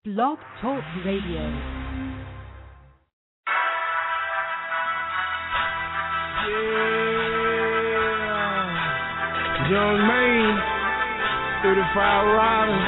Blog Talk Radio. Young Maine, 35 riders.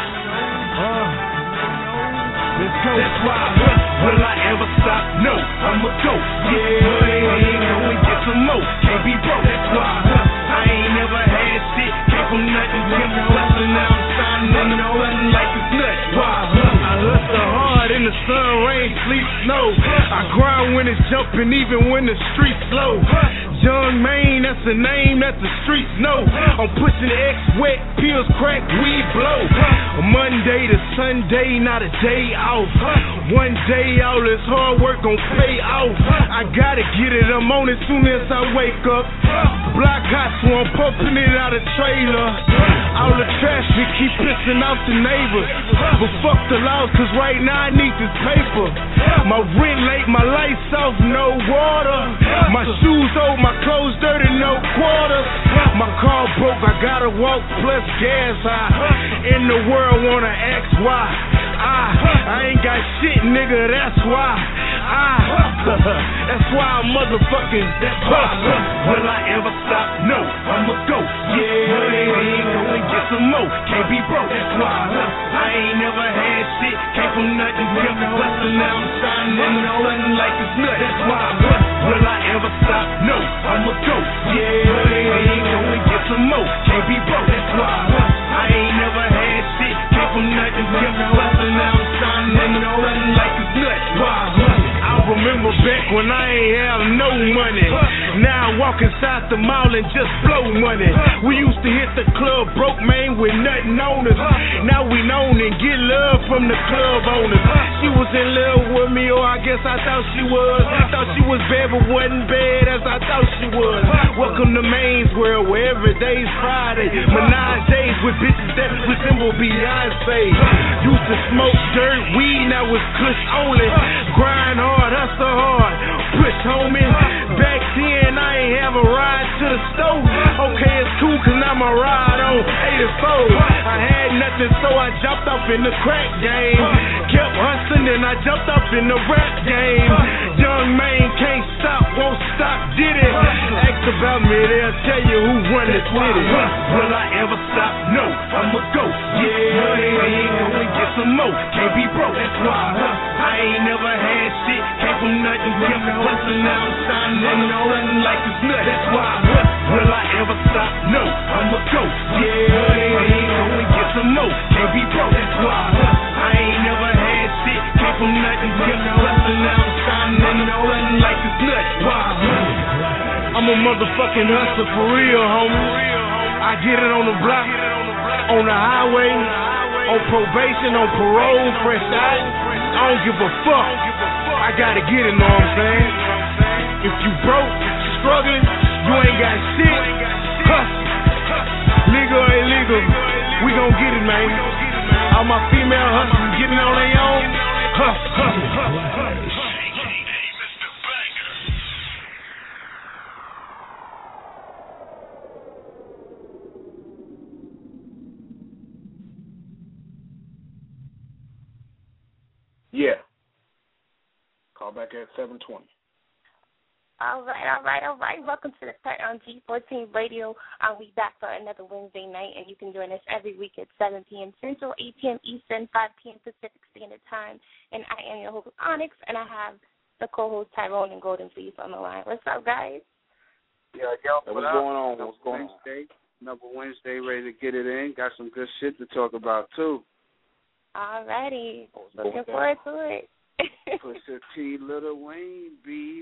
Let's go. That's why. Will I ever stop? No, I'ma go. Yeah, ain't gonna get some more. Can't be broke. That's why. I ain't never had shit. Came from nothing, kept hustling. Now I'm signing on nothing like it's nuts. Why? I hustle hard in the sun, rain, sleet, snow. I grind when it's jumping, even when the streets slow. Young Maine, that's the name that the streets know. I'm pushing X wet, pills crack, weed blow. Monday to Sunday, not a day off. One day all this hard work gon' pay off. I gotta get it, I'm on it soon as I wake up. Block hot, so I'm pumping it out of trailer. All the trash we keep pissing off the neighbors. But fuck the laws, cause right now I need this paper. My rent late, my lights off, no water. My shoes old, my clothes dirty, no quarters. My car broke, I gotta walk plus gas high. In the world wanna ask why. I ain't got shit, nigga, that's why. That's why I'm motherfucking hustler. Will I ever stop? No, I'ma go. Yeah, ain't gonna get some more. Can't be broke, that's why. I ain't never had shit. Came from nothing, kept hustling. Now I'm signing on nothing like it's nuts. That's why. Will I ever stop? No, I'ma go. Yeah, ain't gonna get some more. Can't be broke, that's why. I ain't never had shit. Came from nothing, kept hustling. Now I'm signing on nothing like it's nuts. Why? I remember back when I ain't have no money. Now I walk inside the mall and just blow money. We used to hit the club broke, man, with nothing on us. Now we known and get love from the club owners. She was in love with me, or I guess I thought she was. Thought she was bad, but wasn't bad as I thought she was. Welcome to Maine's world, where every day's Friday. Menage days with bitches that resemble Beyonce. Used to smoke dirt, weed, now it's kush only. Grind hard, hustle hard, push homie. Back then I ain't have a ride to the store. Okay, it's cool cause now my ride on 84. I had nothing so I jumped up in the crack game. Kept hustling and I jumped up in the rap game. Young Maine can't stop, won't stop, did it. Ask about me, they'll tell you who run the city. Will I ever stop? No, I'ma go. Yeah, ain't gonna get some more. Can't be broke, that's why. I ain't never had shit. Came from nothing, kept hustling. Now I'm signing on nothing like it's nuts. That's why. Will I ever stop? No, I'ma go. Yeah, ain't gonna get some more. Can't be broke, that's why. I ain't never had shit. Came from nothing, kept hustling. Now I'm signing on nothing like it's nuts. Why? I'm a motherfucking hustler for real, homie. I get it on the block, on the highway, on probation, on parole, fresh out. I don't give a fuck. I gotta get it, know what I'm saying? If you broke, struggling, you ain't got shit, hustle. Legal or illegal, we gon' get it, man. All my female hustlers getting on their own, hustle. Yeah. Call back at 7:20. All right. Welcome to the Cut on G14 Radio. We back for another Wednesday night, and you can join us every week at 7 p.m. Central, 8 p.m. Eastern, 5 p.m. Pacific Standard Time. And I am your host, Onyx, and I have the co-host Tyrone and Golden Fleece on the line. What's up, guys? Yo, what's going on? What's going on? Another Wednesday, ready to get it in. Got some good shit to talk about, too. All righty. Looking forward to it. Pusha T, Lil Wayne, beef.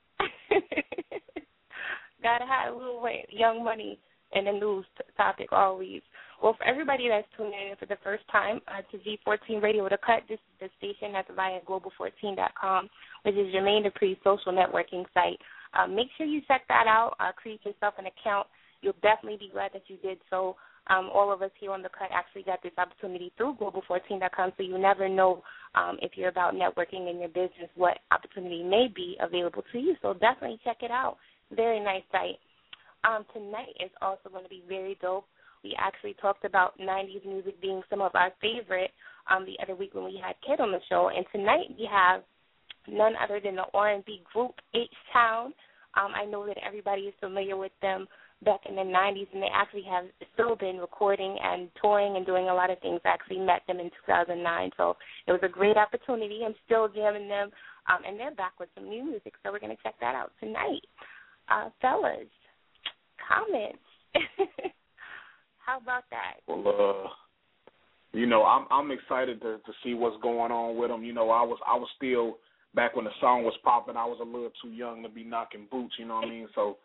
Gotta have Lil Wayne, Young Money in the news topic always. Well, for everybody that's tuning in for the first time to G14 Radio The Cut, this is the station that's via Global14.com, which is Jermaine Dupri's social networking site. Make sure you check that out. Create yourself an account. You'll definitely be glad that you did so. All of us here on The Cut actually got this opportunity through Global14.com, so you never know if you're about networking in your business, what opportunity may be available to you. So definitely check it out. Very nice site. Tonight is also going to be very dope. We actually talked about 90s music being some of our favorite the other week when we had Kid on the show. And tonight we have none other than the R&B group H-Town. I know that everybody is familiar with them back in the 90s, and they actually have still been recording and touring and doing a lot of things. I actually met them in 2009, so it was a great opportunity. I'm still jamming them, and they're back with some new music, so we're going to check that out tonight. Fellas, comments. How about that? Well, I'm excited to see what's going on with them. I was still, back when the song was popping, I was a little too young to be knocking boots, you know what I mean? So,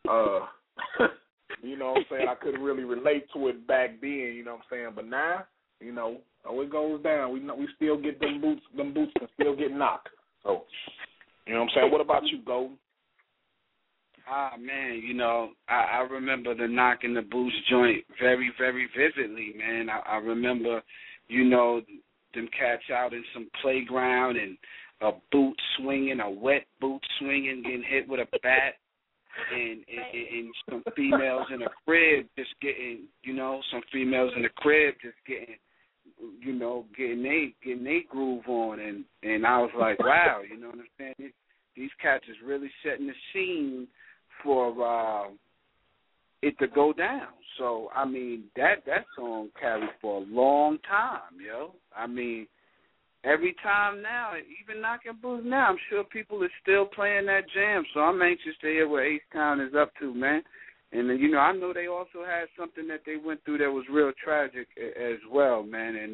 you know what I'm saying, I couldn't really relate to it back then, you know what I'm saying? But now, it goes down. We still get them boots can still get knocked. So, you know what I'm saying? What about you, Golden? Man, I remember the knocking the boots joint very, very vividly, man. I remember, them cats out in some playground and a boot swinging, a wet boot swinging, getting hit with a bat, and some females in a crib just getting, getting they groove on, and I was like, wow, you know what I'm saying? These cats is really setting the scene for it to go down. So, I mean, that song carried for a long time, yo. I mean, every time now, even knocking boots now, I'm sure people are still playing that jam. So I'm anxious to hear what H-Town is up to, man. And, I know they also had something that they went through that was real tragic as well, man. And,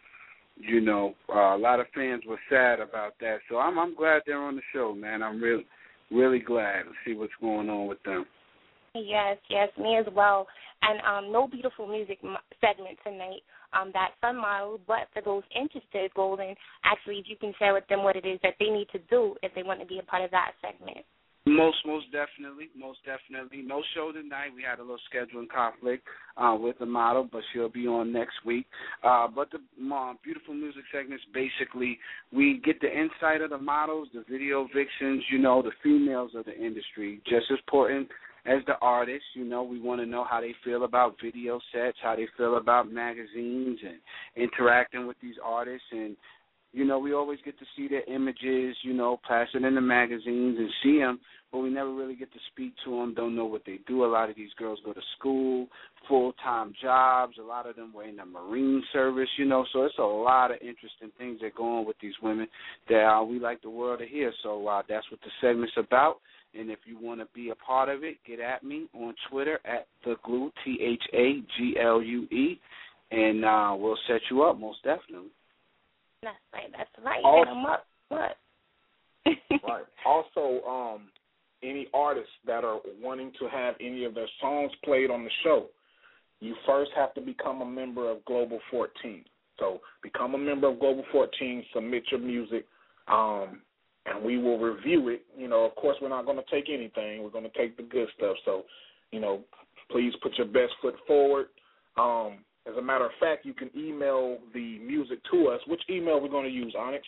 a lot of fans were sad about that. So I'm glad they're on the show, man. I'm really glad to see what's going on with them. Yes, me as well. And no beautiful music segment tonight. That Sun Model, but for those interested, Golden, actually, if you can share with them what it is that they need to do if they want to be a part of that segment. Most definitely. No show tonight. We had a little scheduling conflict with the model, but she'll be on next week. But the beautiful music segments, basically, we get the insight of the models, the video vixens, the females of the industry, just as important as the artists. We want to know how they feel about video sets, how they feel about magazines and interacting with these artists. And, we always get to see their images, plastered in the magazines and see them, but we never really get to speak to them, don't know what they do. A lot of these girls go to school, full-time jobs. A lot of them were in the Marine service, so it's a lot of interesting things that go on with these women that we like the world to hear. So that's what the segment's about. And if you want to be a part of it, get at me on Twitter at ThaGlue, THAGLUE, and we'll set you up most definitely. That's right. Also, hit them up. What? Right. Also, any artists that are wanting to have any of their songs played on the show, you first have to become a member of Global 14. So become a member of Global 14, submit your music, and we will review it. Of course, we're not going to take anything. We're going to take the good stuff. So, please put your best foot forward. As a matter of fact, you can email the music to us. Which email are we going to use, Onyx?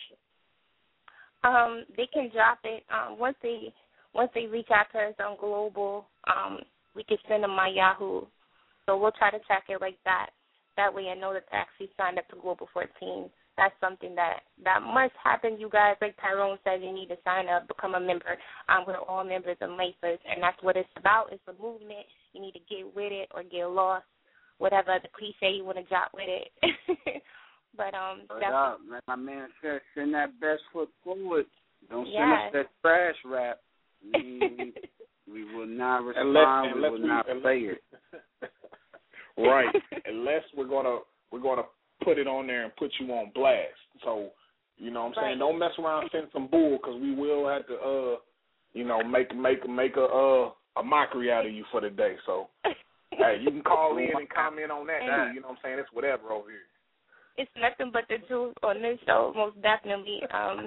They can drop it once they reach out to us on Global. We can send them my Yahoo. So we'll try to track it like that. That way I know that they actually signed up to Global 14. That's something that must happen, you guys. Like Tyrone said, you need to sign up, become a member. We're all members of Lifers, and that's what it's about. It's a movement. You need to get with it or get lost, whatever the cliche you want to drop with it. But like my man said, send that best foot forward. Don't send us that trash rap. We will not respond. We will not play it. Right, unless we're gonna put it on there and put you on blast. So, you know what I'm saying? Don't mess around and send some bull, because we will have to, make a mockery out of you for the day. So, hey, you can call in and comment on that too. You know what I'm saying? It's whatever over here. It's nothing but the truth on this show, most definitely.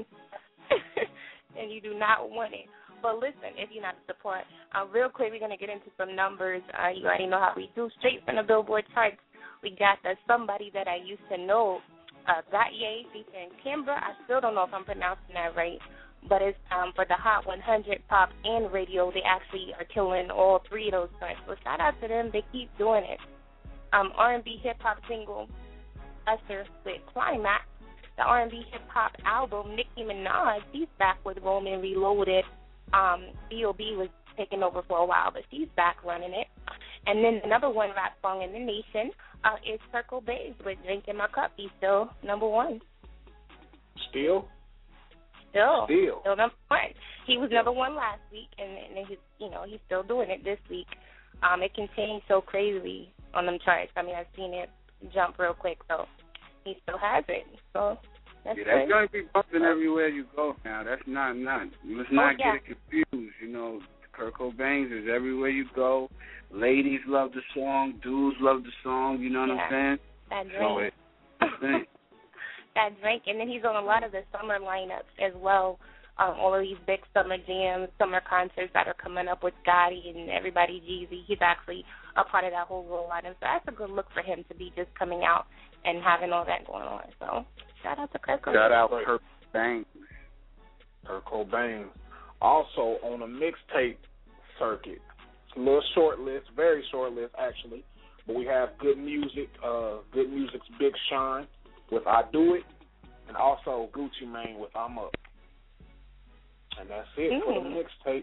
And you do not want it. But listen, if you're not a support, real quick, we're going to get into some numbers. You already know how we do. Straight from the Billboard charts, we got the Somebody That I Used to Know, Gautier featuring Kimbra. I still don't know if I'm pronouncing that right, but it's for the Hot 100 pop and radio. They actually are killing all three of those joints. So shout out to them. They keep doing it. R&B hip-hop single Usher with Climax. The R&B hip-hop album, Nicki Minaj, she's back with Roman Reloaded. B.O.B. was taking over for a while, but she's back running it. And then the number one rap song in the nation is Circle Bass with Drink in My Cup. He's still number one. Still number one. He was number one last week, and he's still doing it this week. It can change so crazily on them charts. I mean, I've seen it jump real quick, so he still has it. So that's going to be bumping everywhere you go now. That's not. Let's not get it confused. Kurt Cobain's is everywhere you go. Ladies love the song. Dudes love the song. You know what I'm saying? That drink. That drink. And then he's on a lot of the summer lineups as well. All of these big summer jams, summer concerts that are coming up with Gotti and everybody, Jeezy. He's actually a part of that whole little lineup. So that's a good look for him to be just coming out and having all that going on. So shout out to Kurt Cobain. Shout out Kurt Cobain. Kurt Cobain. Also on a mixtape circuit. It's a little short list, very short list actually. But we have Good Music, Good Music's Big Sean with I Do It, and also Gucci Mane with I'm Up. And that's it for the mixtapes.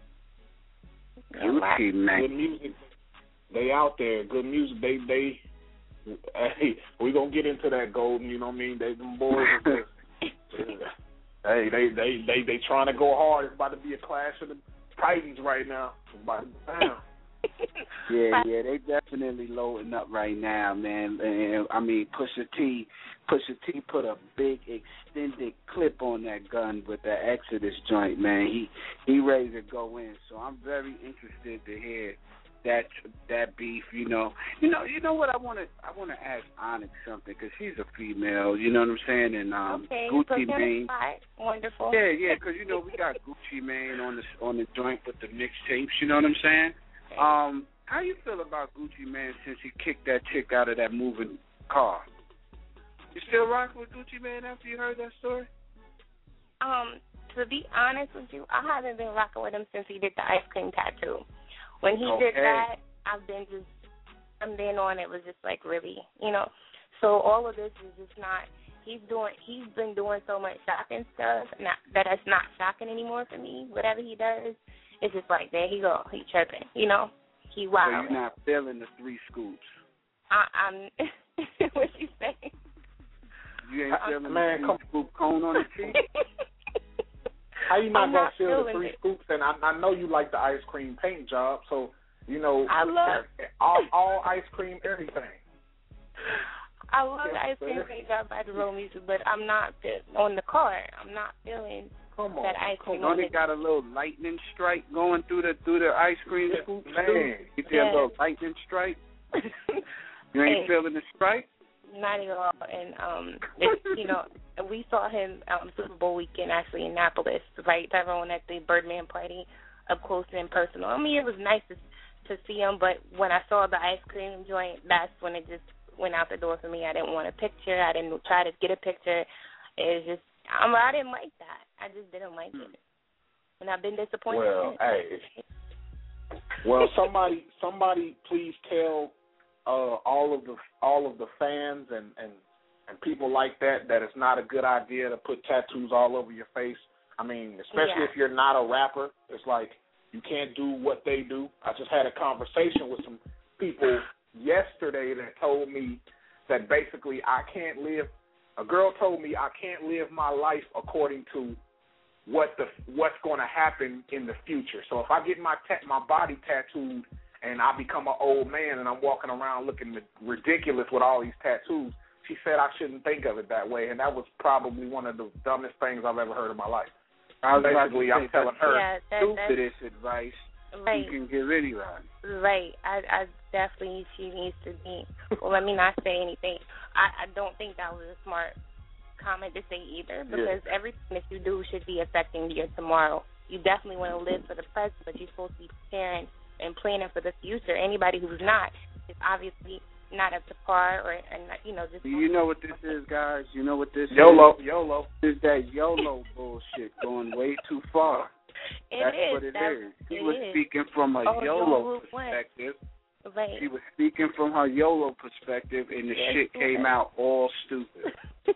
Gucci Mane. Good Music. They out there. Good Music. They hey, we gonna get into that, Golden. You know what I mean? They them boys. Hey, they trying to go hard. It's about to be a clash of the Titans right now. It's about to be down. Yeah, they definitely loading up right now, man. And I mean, Pusha T put a big extended clip on that gun with the Exodus joint, man. He ready to go in. So I'm very interested to hear that beef. You know what I want to ask Onyx something, because she's a female. You know what I'm saying? And Gucci Mane. Wonderful. Yeah, because we got Gucci Mane on the joint with the mixtapes. You know what I'm saying? How you feel about Gucci Mane since he kicked that chick out of that moving car? You still rocking with Gucci Mane after you heard that story? To be honest with you, I haven't been rocking with him since he did the ice cream tattoo. When he did that, from then on, it was just like, really, So all of this is just not. He's been doing so much shocking stuff that it's not shocking anymore for me. Whatever he does, it's just like, there he go. He chirping, He wild. So you're not feeling the 3 scoops? I'm. What you saying? You ain't feeling the 3 scoop cone on the cheek? How you not gonna feel the 3 scoops? And I know you like the ice cream paint job, so I love all ice cream everything. I love the ice cream paint job by the Roll Music, but I'm not on the car. I'm not feeling that ice cream. Don't it got a little lightning strike going through the ice cream scoop? Man, you feel a little lightning strike? You ain't feeling the strike? Not at all. And we saw him Super Bowl weekend actually in Annapolis, right, Tyrone, at the Birdman party, up close and personal. I mean, it was nice to see him, but when I saw the ice cream joint, that's when it just went out the door for me. I didn't want a picture. I didn't try to get a picture. It was just, I didn't like that. I just didn't like it, and I've been disappointed. Well, somebody, please tell all of the fans and people like that it's not a good idea to put tattoos all over your face. I mean, especially if you're not a rapper, it's like you can't do what they do. I just had a conversation with some people yesterday that told me that basically a girl told me I can't live my life according to what's going to happen in the future. So if I get my body tattooed and I become an old man and I'm walking around looking ridiculous with all these tattoos, she said I shouldn't think of it that way, and that was probably one of the dumbest things I've ever heard in my life. I'm telling her stupidest advice you can give anyone. Right. I definitely, she needs to be, well, let me not say anything. I don't think that was a smart comment to say either, because everything that you do should be affecting your tomorrow. You definitely want to live for the present, but you're supposed to be preparing and planning for the future. Anybody who's not is obviously not up to par, or just. You know what this is, guys? You know what this is? YOLO. This is that YOLO bullshit going way too far. That's what it is. He was speaking from a YOLO perspective. Right. She was speaking from her YOLO perspective, and the shit came out all stupid.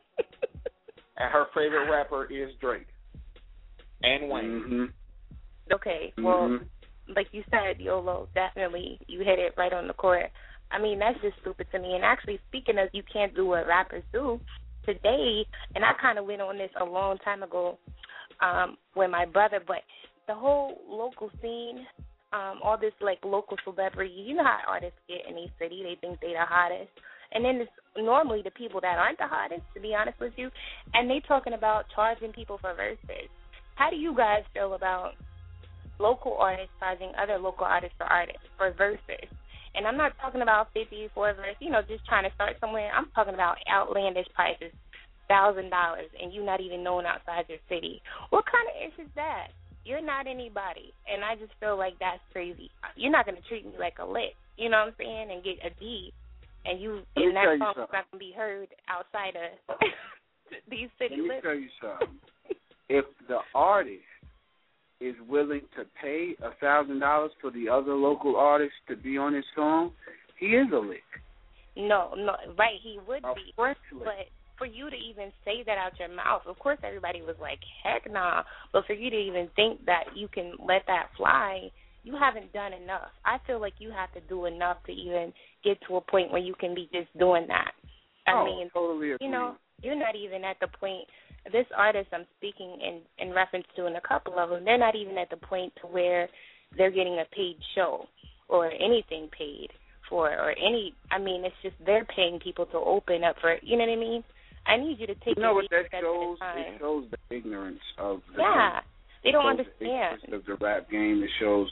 And her favorite rapper is Drake and Wayne. Mm-hmm. Okay, well, like you said, YOLO, definitely, you hit it right on the court. I mean, that's just stupid to me. And actually, speaking of you can't do what rappers do, today, and I kind of went on this a long time ago with my brother, but the whole local scene, all this, like, local celebrity, you know how artists get in a city, they think they the hottest. And then it's normally the people that aren't the hottest, to be honest with you, and they talking about charging people for verses. How do you guys feel about local artists charging other local artists for verses? And I'm not talking about 50 for a verse, just trying to start somewhere. I'm talking about outlandish prices, $1,000, and you not even known outside your city. What kind of ish is that? You're not anybody, and I just feel like that's crazy. You're not going to treat me like a lick, you know what I'm saying, and get a D, and that song's not going to be heard outside of these city limits. Let me tell you something. If the artist is willing to pay $1,000 for the other local artist to be on his song, he is a lick. No, right, he would be. But for you to even say that out your mouth, of course everybody was like, heck nah. But for you to even think that you can let that fly, you haven't done enough. I feel like you have to do enough to even get to a point where you can be just doing that. I mean, totally agree. You're not even at the point. This artist I'm speaking in reference to, and a couple of them, they're not even at the point to where they're getting a paid show or anything paid for it's just they're paying people to open up for it. You know what I mean? I need you to take what that shows? It shows the ignorance of the game. They don't understand. The ignorance of the rap game. It shows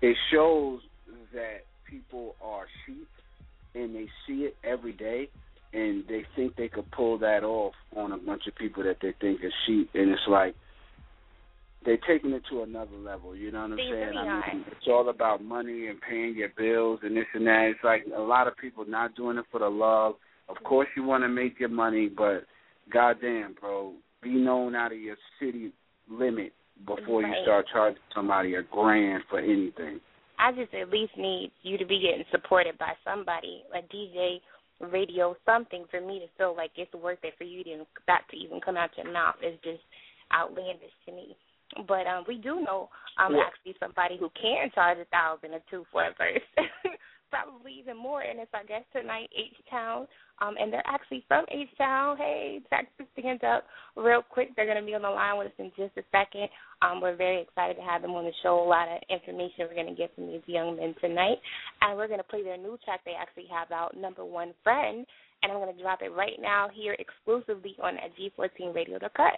that people are sheep and they see it every day, and they think they could pull that off on a bunch of people that they think are sheep, and it's like they're taking it to another level, you know what I'm saying? Really it's all about money and paying your bills and this and that. It's like a lot of people not doing it for the love. Of course you want to make your money, but goddamn, bro, be known out of your city limit before you start charging somebody $1,000 for anything. I just at least need you to be getting supported by somebody, a DJ, radio, something for me to feel like it's worth it for you to that to even come out your mouth. Is just outlandish to me. But we do know actually somebody who can charge $1,000 or $2,000 for a verse, probably even more. And it's our guest tonight, H-Town, and they're actually from H-Town. Hey, Texas, stand up real quick. They're going to be on the line with us in just a second. We're very excited to have them on the show. A lot of information we're going to get from these young men tonight. And we're going to play their new track they actually have out, Number One Friend. And I'm going to drop it right now here exclusively on at G14 Radio The Cut.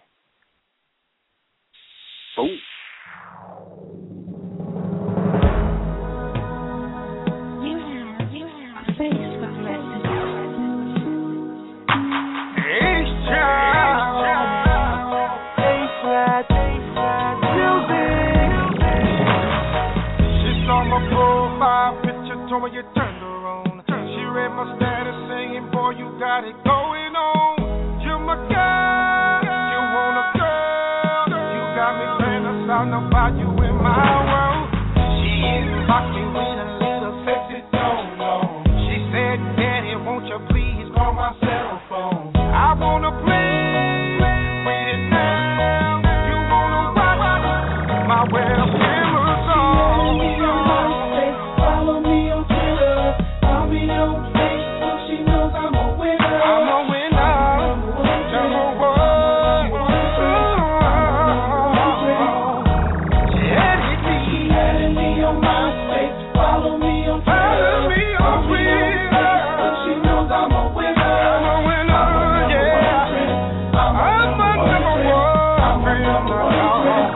Oh. Told me you turned her on. She read my status saying, boy, you got it going on. You're my girl. You want a girl. You got me fantasizing about you in my world. She is fucking with a little sexy tone. She said, Daddy, won't you please call my cell phone? I want to play with it now. You want to rock my webcam song. Follow me on Twitter, I'll be on Facebook. She knows I'm a winner. I'm a winner. Number one. She added me on MySpace. Follow me on Twitter. I'll be on Facebook. She knows I'm a winner. I'm a winner, yeah. I'm a number one.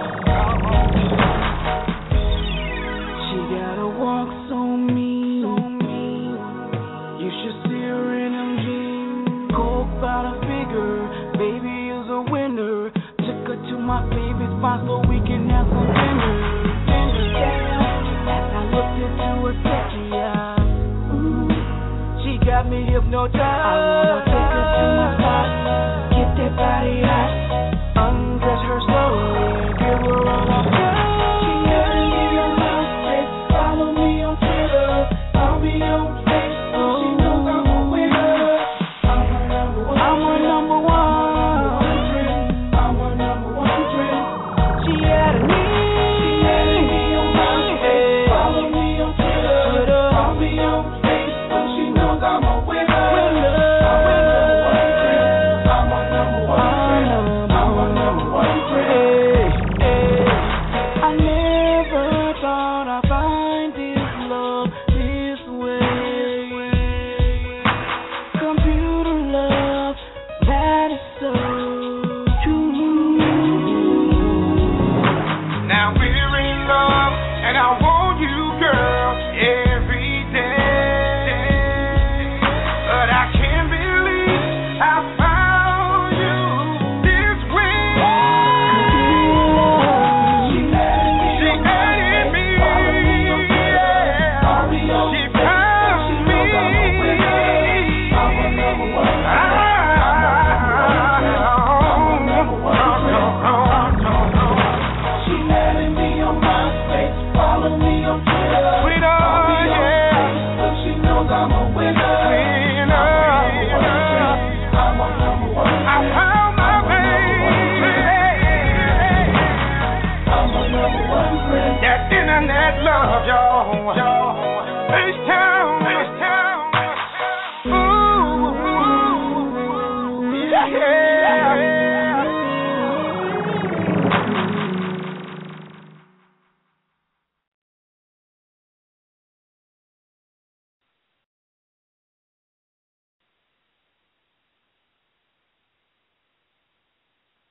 She got a walk so mean. You should see her in them jeans. Coke by the figure, baby is a winner. Took her to my favorite spot so we can have some dinner. As I looked into her sexy eyes, she got me hypnotized. I wanna take her to my spot, get that body hot, undress her slowly, give her all I got. She added me on MySpace, follow me on Twitter, I'll be on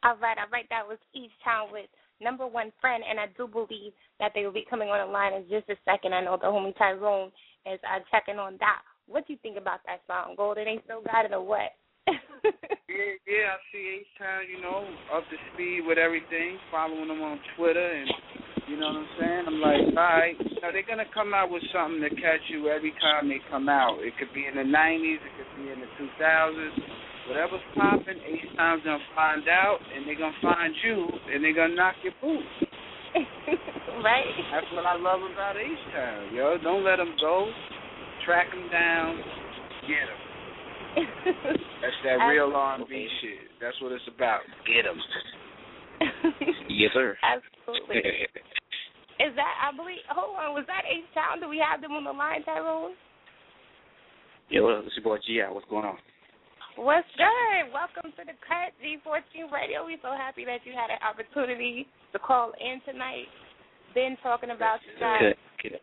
All right. That was Each Town with Number One Friend, and I do believe that they will be coming on the line in just a second. I know the homie Tyrone is checking on that. What do you think about that song? Golden ain't still got it or what? Yeah, I see H-Town, up to speed with everything, following them on Twitter, and you know what I'm saying? I'm like, all right, they're going to come out with something to catch you every time they come out. It could be in the 90s, it could be in the 2000s. Whatever's popping, H-Town's going to find out, and they're going to find you, and they're going to knock your boot. Right. That's what I love about H-Town, yo. Don't let them go. Track them down. Get them. That's that real R&B shit. That's what it's about. Get them. Yes, sir. Absolutely. Is that, I believe, hold on, was that H-Town? Do we have them on the line, Tyrone? Yeah, well, it's your boy G.I. What's going on? What's good? Welcome to the Cut, G14 Radio. We're so happy that you had an opportunity to call in tonight. Been talking about you guys. Good.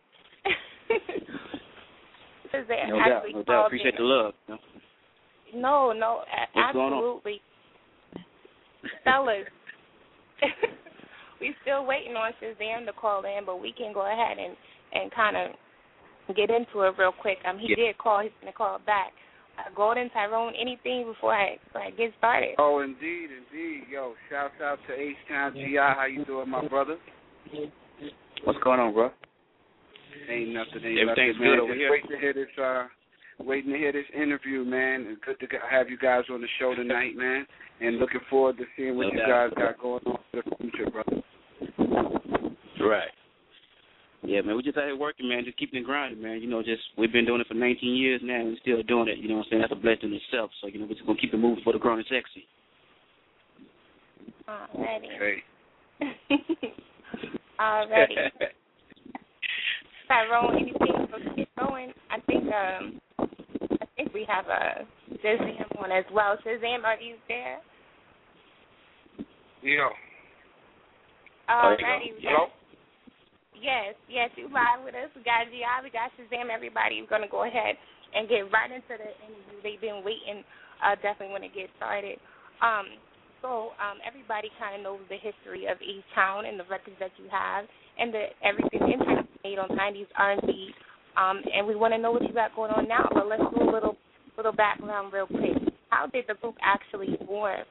No doubt. Appreciate the love. No, What's absolutely. Fellas, we still waiting on Shazam to call in, but we can go ahead and kind of get into it real quick. He did call. He's going to call back. Golden, Tyrone, anything before I get started? Oh, indeed. Yo, shouts out to H-Town G.I. How you doing, my brother? What's going on, bro? Ain't nothing. Everything's good over here. Waiting to hear this interview, man. It's good to have you guys on the show tonight, man. And looking forward to seeing what you guys got going on for the future, brother. Right. Yeah, man, we just out here working, man, just keeping it grinding, man. We've been doing it for 19 years now, and we're still doing it, you know what I'm saying? That's a blessing in itself. So, we're just going to keep it moving for the grown and sexy. Alrighty. Okay. Alrighty. Tyrone, anything to get going? I think we have a Shazam one as well. Shazam, are you there? Yeah. Alrighty. Hello? Yes, you live with us. We got G.I., we got Shazam, everybody. We're going to go ahead and get right into the interview. They've been waiting definitely when it gets started. So everybody kind of knows the history of H-Town and the records that you have and everything impact made on 90s R&B. And we want to know what you got going on now, but let's do a little background real quick. How did the group actually form?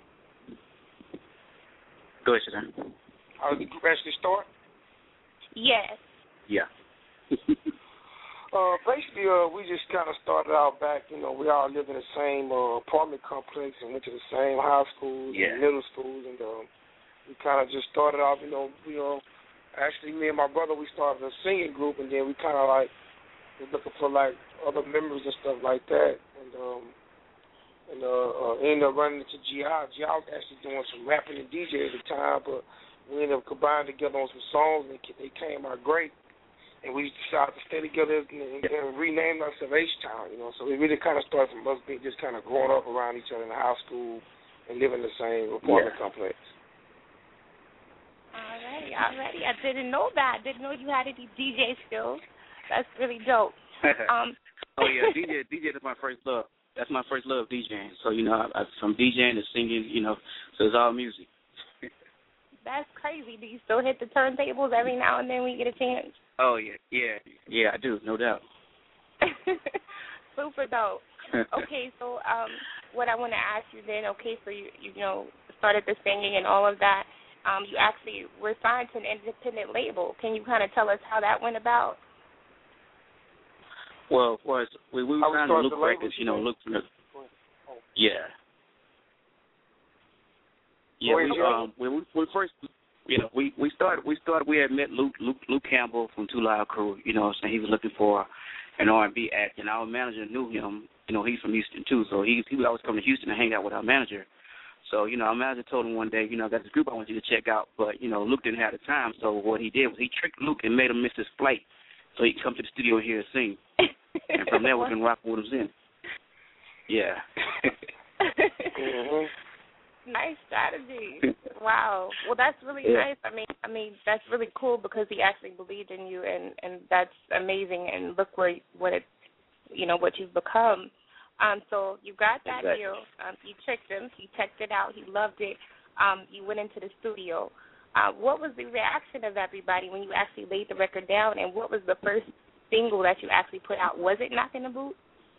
Go ahead, Shazam. How did the group actually start? Yes. Yeah. Basically, we just kind of started out back, we all lived in the same apartment complex and went to the same high schools and middle schools, and we kind of just started off, actually me and my brother, we started a singing group, and then we kind of was looking for other members and stuff like that, and ended up running into G.I. G.I. was actually doing some rapping and DJ at the time, but we ended up combining together on some songs, and they came out great. And we decided to stay together and rename ourselves H-Town, So it really kind of started from us being just kind of growing up around each other in the high school and living in the same apartment complex. Alrighty. I didn't know that. Didn't know you had any DJ skills. That's really dope. Oh, yeah, DJ is my first love. That's my first love, DJing. So, from DJing to singing, so it's all music. That's crazy. Do you still hit the turntables every now and then when you get a chance? Oh, yeah, I do, no doubt. Super dope. Okay, so what I want to ask you then, so you started the singing and all of that. You actually were signed to an independent label. Can you kind of tell us how that went about? Well, of course, we were signed to Luke Records, Luke. Yeah. Yeah, we first, we started. We had met Luke Campbell from Two Loud Crew. He was looking for an R&B act, and our manager knew him. He's from Houston too, so he would always come to Houston to hang out with our manager. So our manager told him one day, got this group I want you to check out, but Luke didn't have the time. So what he did was he tricked Luke and made him miss his flight, so he could come to the studio and hear us sing. And from there we've been rocking with him since. Yeah. Mm-hmm. Nice strategy. Wow. Well, that's really nice. I mean, that's really cool because he actually believed in you, and that's amazing. And look what you've become. So you got that deal. You tricked him. He checked it out. He loved it. you went into the studio. What was the reaction of everybody when you actually laid the record down, and what was the first single that you actually put out? Was it Knockin' the Boots?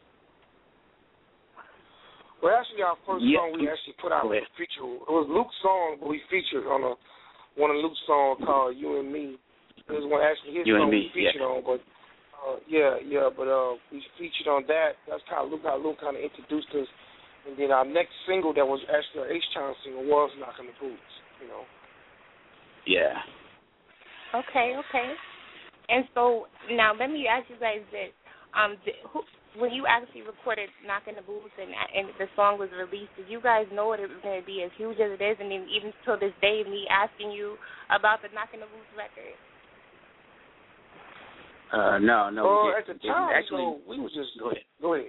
Well, actually, our first song we actually put out was a feature. It was Luke's song, but we featured on one of Luke's songs called "You and Me." It was one actually his song we featured on, but we featured on that. That's how Luke kind of introduced us. And then our next single that was actually our H-Town single was "Knockin' the Boots." You know. Yeah. Okay. And so now let me ask you guys this: when you actually recorded "Knockin' the Boots" and the song was released, did you guys know it was going to be as huge as it is? And then even till this day, me asking you about the "Knockin' the Boots" record. No. At the time, actually, we was just go ahead.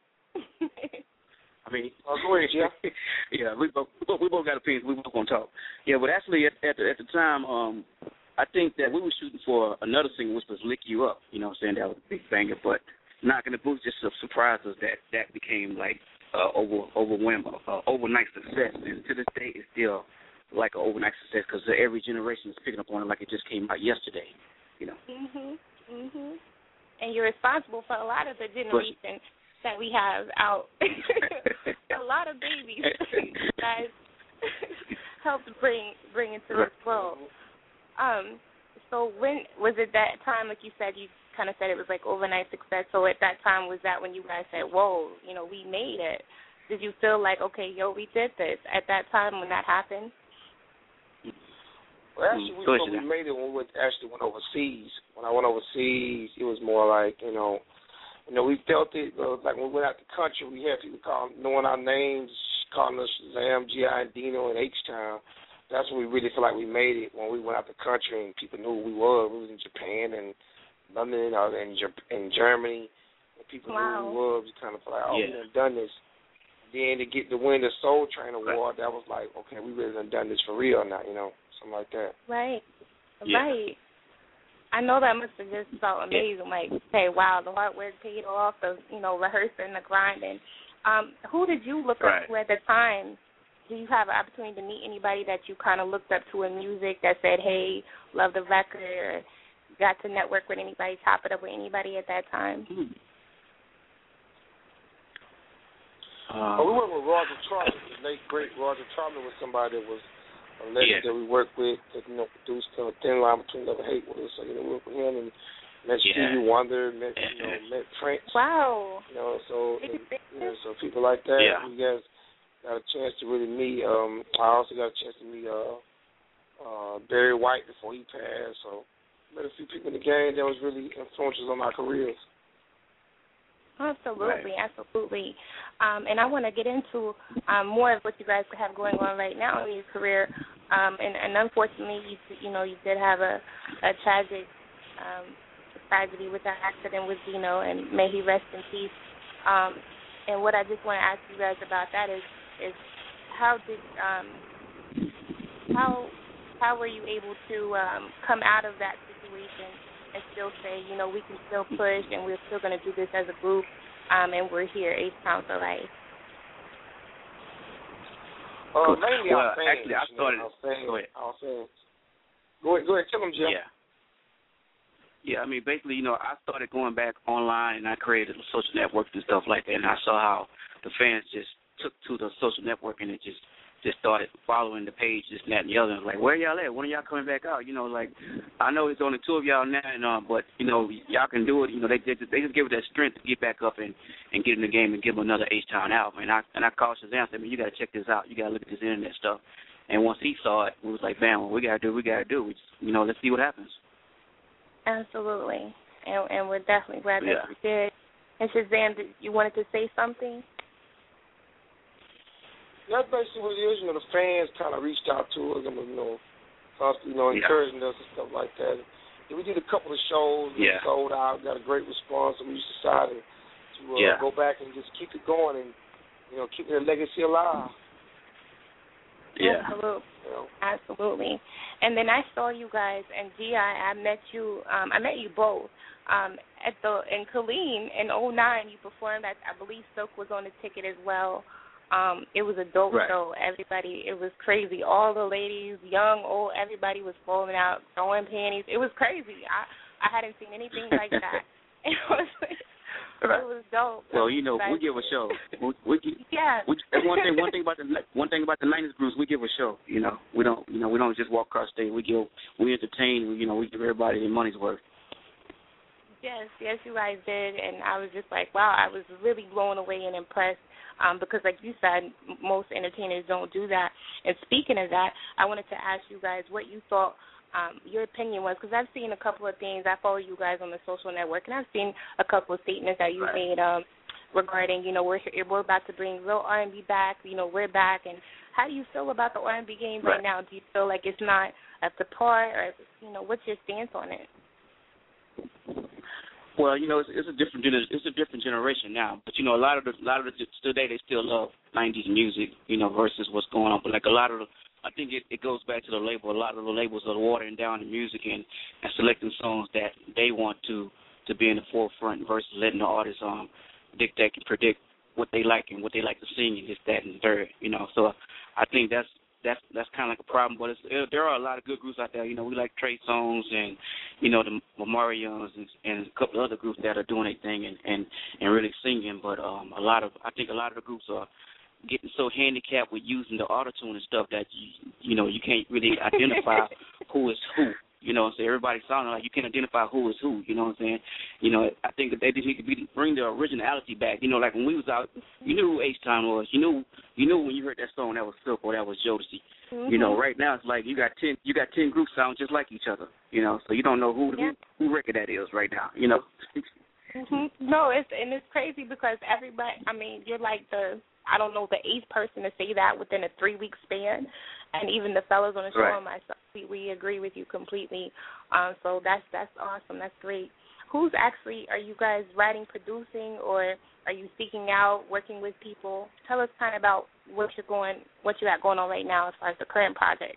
I mean, go ahead, yeah. Yeah, we both got opinions. We both gonna talk. Yeah, but actually, at the time, I think that we were shooting for another single, which was "Lick You Up." You know what I'm saying? That was a big banger, but "Knockin' the Boots" just surprised us that became like overnight success, and to this day it's still like an overnight success because every generation is picking up on it like it just came out yesterday. You know. Mhm. And you're responsible for a lot of the generation that we have out. A lot of babies guys helped bring into this world. So when was it that time, like you said, you kind of said it was like overnight success, so at that time was that when you guys said, whoa, we made it? Did you feel like, okay, we did this at that time when that happened? Well, actually, we made it when we went overseas. When I went overseas, it was more like, we felt it, like when we went out the country, we had people knowing our names, calling us Shazam, G.I. and Dino, and H-Town. That's when we really feel like we made it, when we went out the country and people knew who we were. We was in Japan and London and Germany, and people knew who we were. We kind of felt like, we done this. Then to win the Soul Train Award, that was like, okay, we really done this for real now, something like that. Right. I know that must have just felt amazing. Like, hey, wow, the hard work paid off, the rehearsing, the grinding. Who did you look up to at the time? Do you have an opportunity to meet anybody that you kind of looked up to in music that said, hey, love the record, or got to network with anybody, top it up with anybody at that time? We went with Roger Troutman, the late, great Roger Troutman was somebody that was a legend that we worked with, that, produced Thin Line Between Love and Hate with us. So, we worked with him and met Stevie Wonder, met Prince. Wow. So people like that. Yeah. You guys got a chance to really meet. I also got a chance to meet Barry White before he passed. So met a few people in the game that was really influential on our careers. Absolutely. And I want to get into more of what you guys have going on right now in your career. And unfortunately, you did have a tragic tragedy with that accident with Dino, and may he rest in peace. And what I just want to ask you guys about that is how were you able to come out of that situation and still say, we can still push and we're still going to do this as a group, and we're here, H-Town for life? Mainly well, our fans. Actually, I started. Go ahead, tell them, Jim. Yeah, I mean, basically, I started going back online, and I created social networks and stuff like that, and I saw how the fans just took to the social network, and it just started following the page, this and that and the other. And like, where y'all at? When are y'all coming back out? I know it's only two of y'all now, and but y'all can do it. They just give it that strength to get back up and get in the game and give them another H-Town album. And I called Shazam, said, you got to check this out. You got to look at this internet stuff. And once he saw it, we was like, man, what we got to do. We just, let's see what happens. Absolutely, and we're definitely glad that you did. And Shazam, you wanted to say something? That's basically what it is. The fans kind of reached out to us and encouraging us and stuff like that. And we did a couple of shows and sold out, got a great response, and we just decided to go back and just keep it going and keep their legacy alive. Yeah. Absolutely. And then I saw you guys, and I met you both in Killeen in 2009. You performed. I believe Silk was on the ticket as well. It was a dope right. show. Everybody, it was crazy. All the ladies, young, old, everybody was falling out, throwing panties. It was crazy. I hadn't seen anything like that. It was dope. Well, you know, we give a show. Yeah. One thing about the '90s groups, we give a show. You know, we don't just walk across stage. We entertain. You know, we give everybody their money's worth. Yes, you guys did, and I was just like, wow, I was really blown away and impressed because, like you said, most entertainers don't do that. And speaking of that, I wanted to ask you guys what you thought your opinion was, because I've seen a couple of things. I follow you guys on the social network, and I've seen a couple of statements that you made regarding, you know, we're about to bring real R&B back. You know, we're back. And how do you feel about the R&B game right now? Do you feel like it's not at the par, or, you know, what's your stance on it? Well, you know, it's a different generation now. But you know, a lot of today they still love '90s music, you know, versus what's going on. But like I think it goes back to the label. A lot of the labels are watering down the music and selecting songs that they want to be in the forefront versus letting the artists dictate and predict what they like and what they like to sing and this, that, and the third. You know, so I think that's kind of like a problem. But there are a lot of good groups out there. You know, we like Trey Songz and, you know, the Marions and a couple of other groups that are doing their thing and really singing. But I think a lot of the groups are getting so handicapped with using the auto-tune and stuff that you know, you can't really identify who is who. You know what I'm saying? Everybody sounding like you can't identify who is who. You know what I'm saying? You know, I think that they just need to bring the originality back. You know, like when we was out, you knew who H-Town was. You knew when you heard that song that was Silk or that was Jodeci. Mm-hmm. You know, right now it's like you got 10 groups sound just like each other. You know, so you don't know who record that is right now. You know. Mm-hmm. No, it's crazy because everybody. I mean, you're like the 8th person to say that within a 3-week span. And even the fellas on the show and myself, we agree with you completely. So that's awesome. That's great. Are you guys writing, producing, or are you seeking out, working with people? Tell us kind of about what you got going on right now as far as the current projects.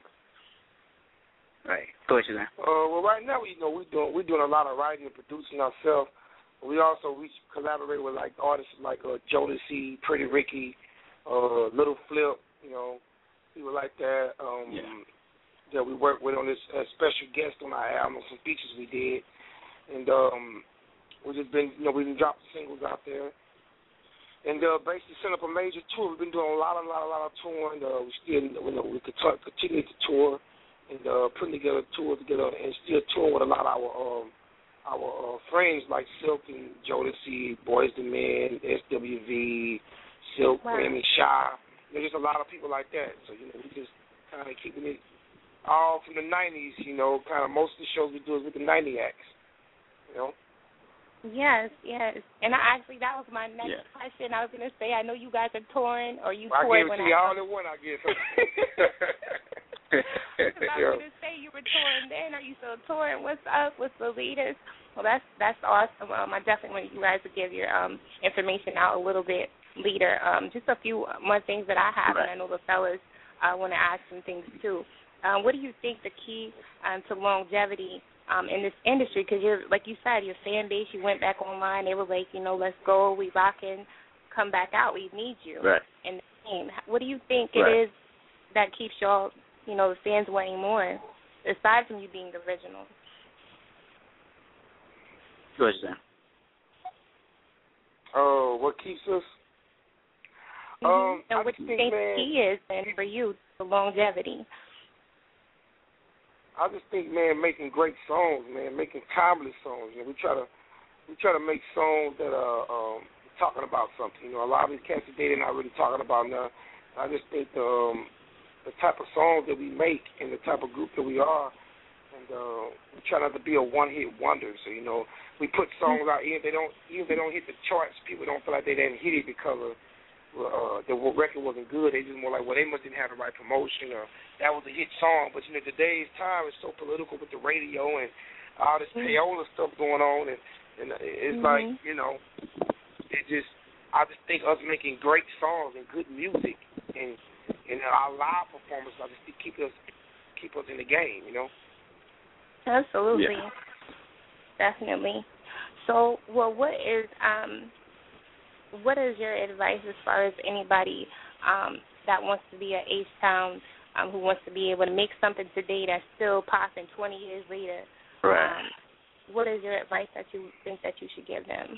Right. Go ahead, Suzanne. Well, right now, we're doing a lot of writing and producing ourselves. We collaborate with like artists like Jodeci, Pretty Ricky, Little Flip, you know, people like that. That we work with on this special guest on our album, some features we did, and we've been dropping singles out there, and basically set up a major tour. We've been doing a lot of touring. We continue to tour and putting together tours together, and still touring with a lot of our friends like Silk and Jodeci, Boyz II Men, SWV, Silk, Grammy, Shy. There's just a lot of people like that. So, you know, we just kind of keeping it all from the 90s, you know, kind of most of the shows we do is with the 90 acts, you know. Yes. And that was my next question. I was going to say, I know you guys are touring, or you toured when I... I gave it to you all in one, I guess. I was going to say, you were touring then. Are you still touring? What's up? What's the latest? Well, that's awesome. I definitely want you guys to give your information out a little bit later. Just a few more things that I have, and I know the fellas want to ask some things too. What do you think the key to longevity in this industry? Because like you said, your fan base, you went back online. They were like, you know, let's go, we rockin', come back out, we need you in the game. What do you think it is that keeps y'all, you know, the fans wanting more, aside from you being the original? Go ahead, Sam. What keeps us? And what do you think the key is then for you, the longevity? I just think, man, making great songs, man, making timeless songs. You know, we try to make songs that are talking about something. You know, a lot of these cats today they're not really talking about now. I just think the type of songs that we make and the type of group that we are, and we try not to be a one-hit wonder. So, you know, we put songs out, even if they don't hit the charts, people don't feel like they didn't hit it because of the record wasn't good. They just more like, well, they must didn't have the right promotion, or that was a hit song. But, you know, today's time is so political with the radio and all this payola stuff going on, and it's like, you know, I just think us making great songs and good music and our live performance, I just think keep us in the game, you know. Absolutely. Yeah. Definitely. So, well, what is your advice as far as anybody that wants to be a H-Town, who wants to be able to make something today that's still popping 20 years later. Right. What is your advice that you think that you should give them?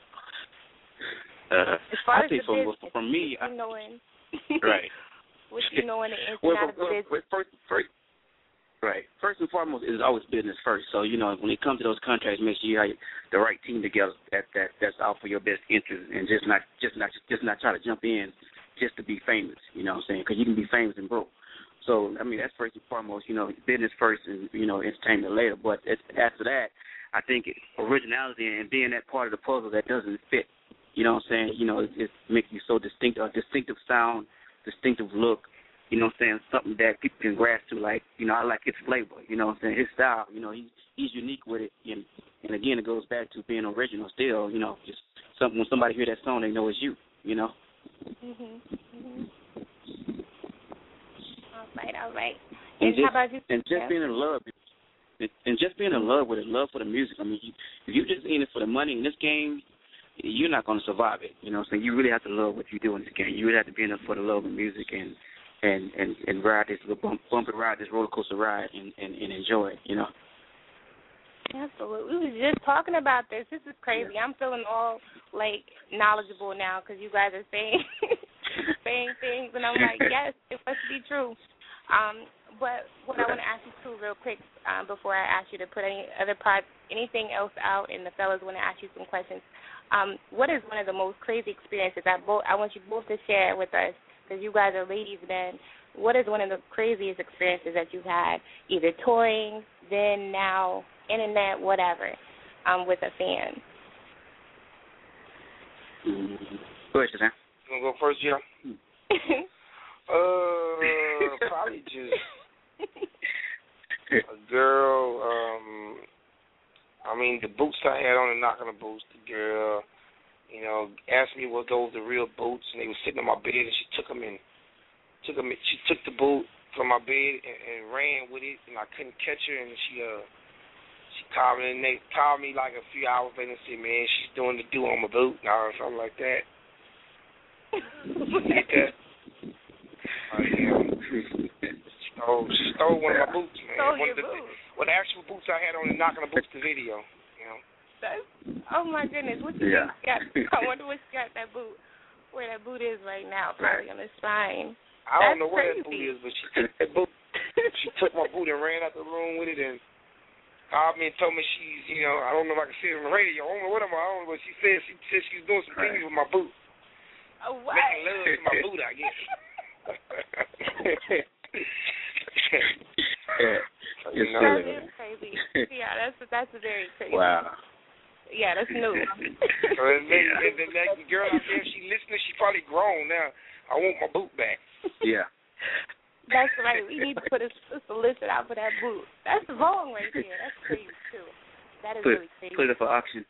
As far as for me, knowing, right. What you know in the ins and out of the business. First and foremost, it's always business first. So when it comes to those contracts, make sure you have the right team together that's out for your best interest, and just not try to jump in just to be famous. You know what I'm saying? Because you can be famous and broke. So that's first and foremost. Business first, and entertainment later. But after that, I think originality and being that part of the puzzle that doesn't fit. You know what I'm saying? It makes you so distinct, a distinctive sound, distinctive look. You know what I'm saying? Something that people can grasp to. Like, I like his flavor. You know what I'm saying? His style. He's unique with it. And again, it goes back to being original. Still, just something when somebody hear that song, they know it's you. All right. And how about you? And just being in love. And just being in love with it, love for the music. I mean, if you're just in it for the money in this game, you're not going to survive it. You know what I'm saying? You really have to love what you do in this game. You really have to be in it for the love of music and ride this bumpy ride, this roller coaster ride, and enjoy it. Absolutely. We was just talking about this. This is crazy. I'm feeling all knowledgeable now because you guys are saying things, and I'm like, yes, it must be true. But what I want to ask you too, real quick, before I ask you to put anything else out, and the fellas want to ask you some questions. What is one of the most crazy experiences I want you both to share with us, because you guys are ladies men. What is one of the craziest experiences that you've had, either touring, then, now, internet, whatever, with a fan? Go ahead, Shazam. You want to go first, yeah? Probably just a girl. The boots I had on, the Knock on the Boots, the girl, asked me what those the real boots, and they were sitting on my bed, and she took them and she took the boot from my bed and ran with it, and I couldn't catch her, and she called me, and they called me like a few hours later and said, man, she's doing the do on my boot, or something like that. Get that? She stole one of my boots, man. One of the actual boots I had on the Knock on the Boots, the video. Oh my goodness, what you think got? I wonder what she got that boot. Where that boot is right now, probably on the spine. I don't know where that boot is, but she took that boot. She took my boot and ran out the room with it, and called me and told me she's, I don't know if I can say it on the radio. I don't know what I don't know, but she said she's doing some things with my boot. Oh, what? Making love to my boot, I guess. That is crazy. Yeah, that's very crazy. Wow. Yeah, that's new. And then that girl out there, she listening, she probably grown now. I want my boot back. Yeah. That's right. We need to put a solicit out for that boot. That's wrong right there. That's crazy, too. That is really crazy. Put it for auction.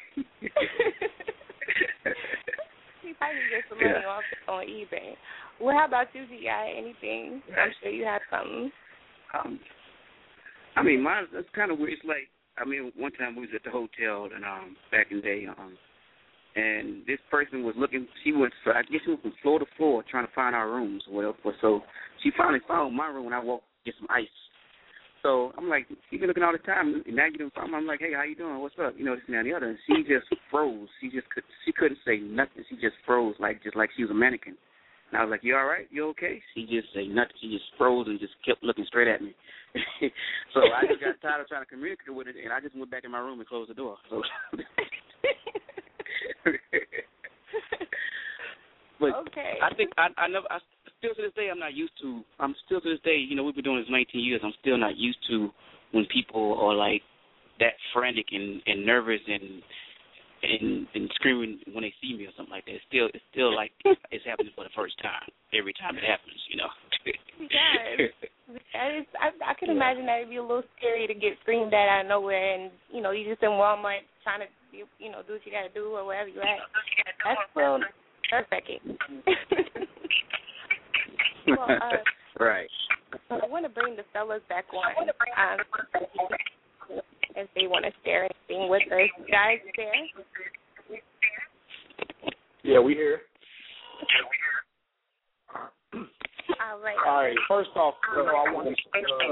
You probably get some money off on eBay. Well, how about you, G.I.? Anything? I'm sure you have something. Mine is kind of weird. It's like, one time we was at the hotel and back in the day, and this person was looking. She went from floor to floor trying to find our rooms or whatever. So she finally found my room when I walked to get some ice. So I'm like, you've been looking all the time, and now you didn't find me. I'm like, hey, how you doing? What's up? This and that and the other. And she just froze. She couldn't say nothing. She just froze just like she was a mannequin. And I was like, you all right? You okay? She just said nothing. She just froze and just kept looking straight at me. So I just got tired of trying to communicate with it, and I just went back in my room and closed the door. So. But okay. I think I still to this day, we've been doing this 19 years. I'm still not used to when people are like that frantic and nervous and screaming when they see me or something like that. It's still like it's happening for the first time. Every time it happens, Yes. I can imagine that it'd be a little scary to get screamed at out of nowhere, and you just in Walmart trying to do what you got to do or wherever you're at. That's real nerve-wracking. Well, right. I want to bring the fellas back on if they want to share anything with us. Guys, there? Yeah, we here. All right. All right. First off, I want to.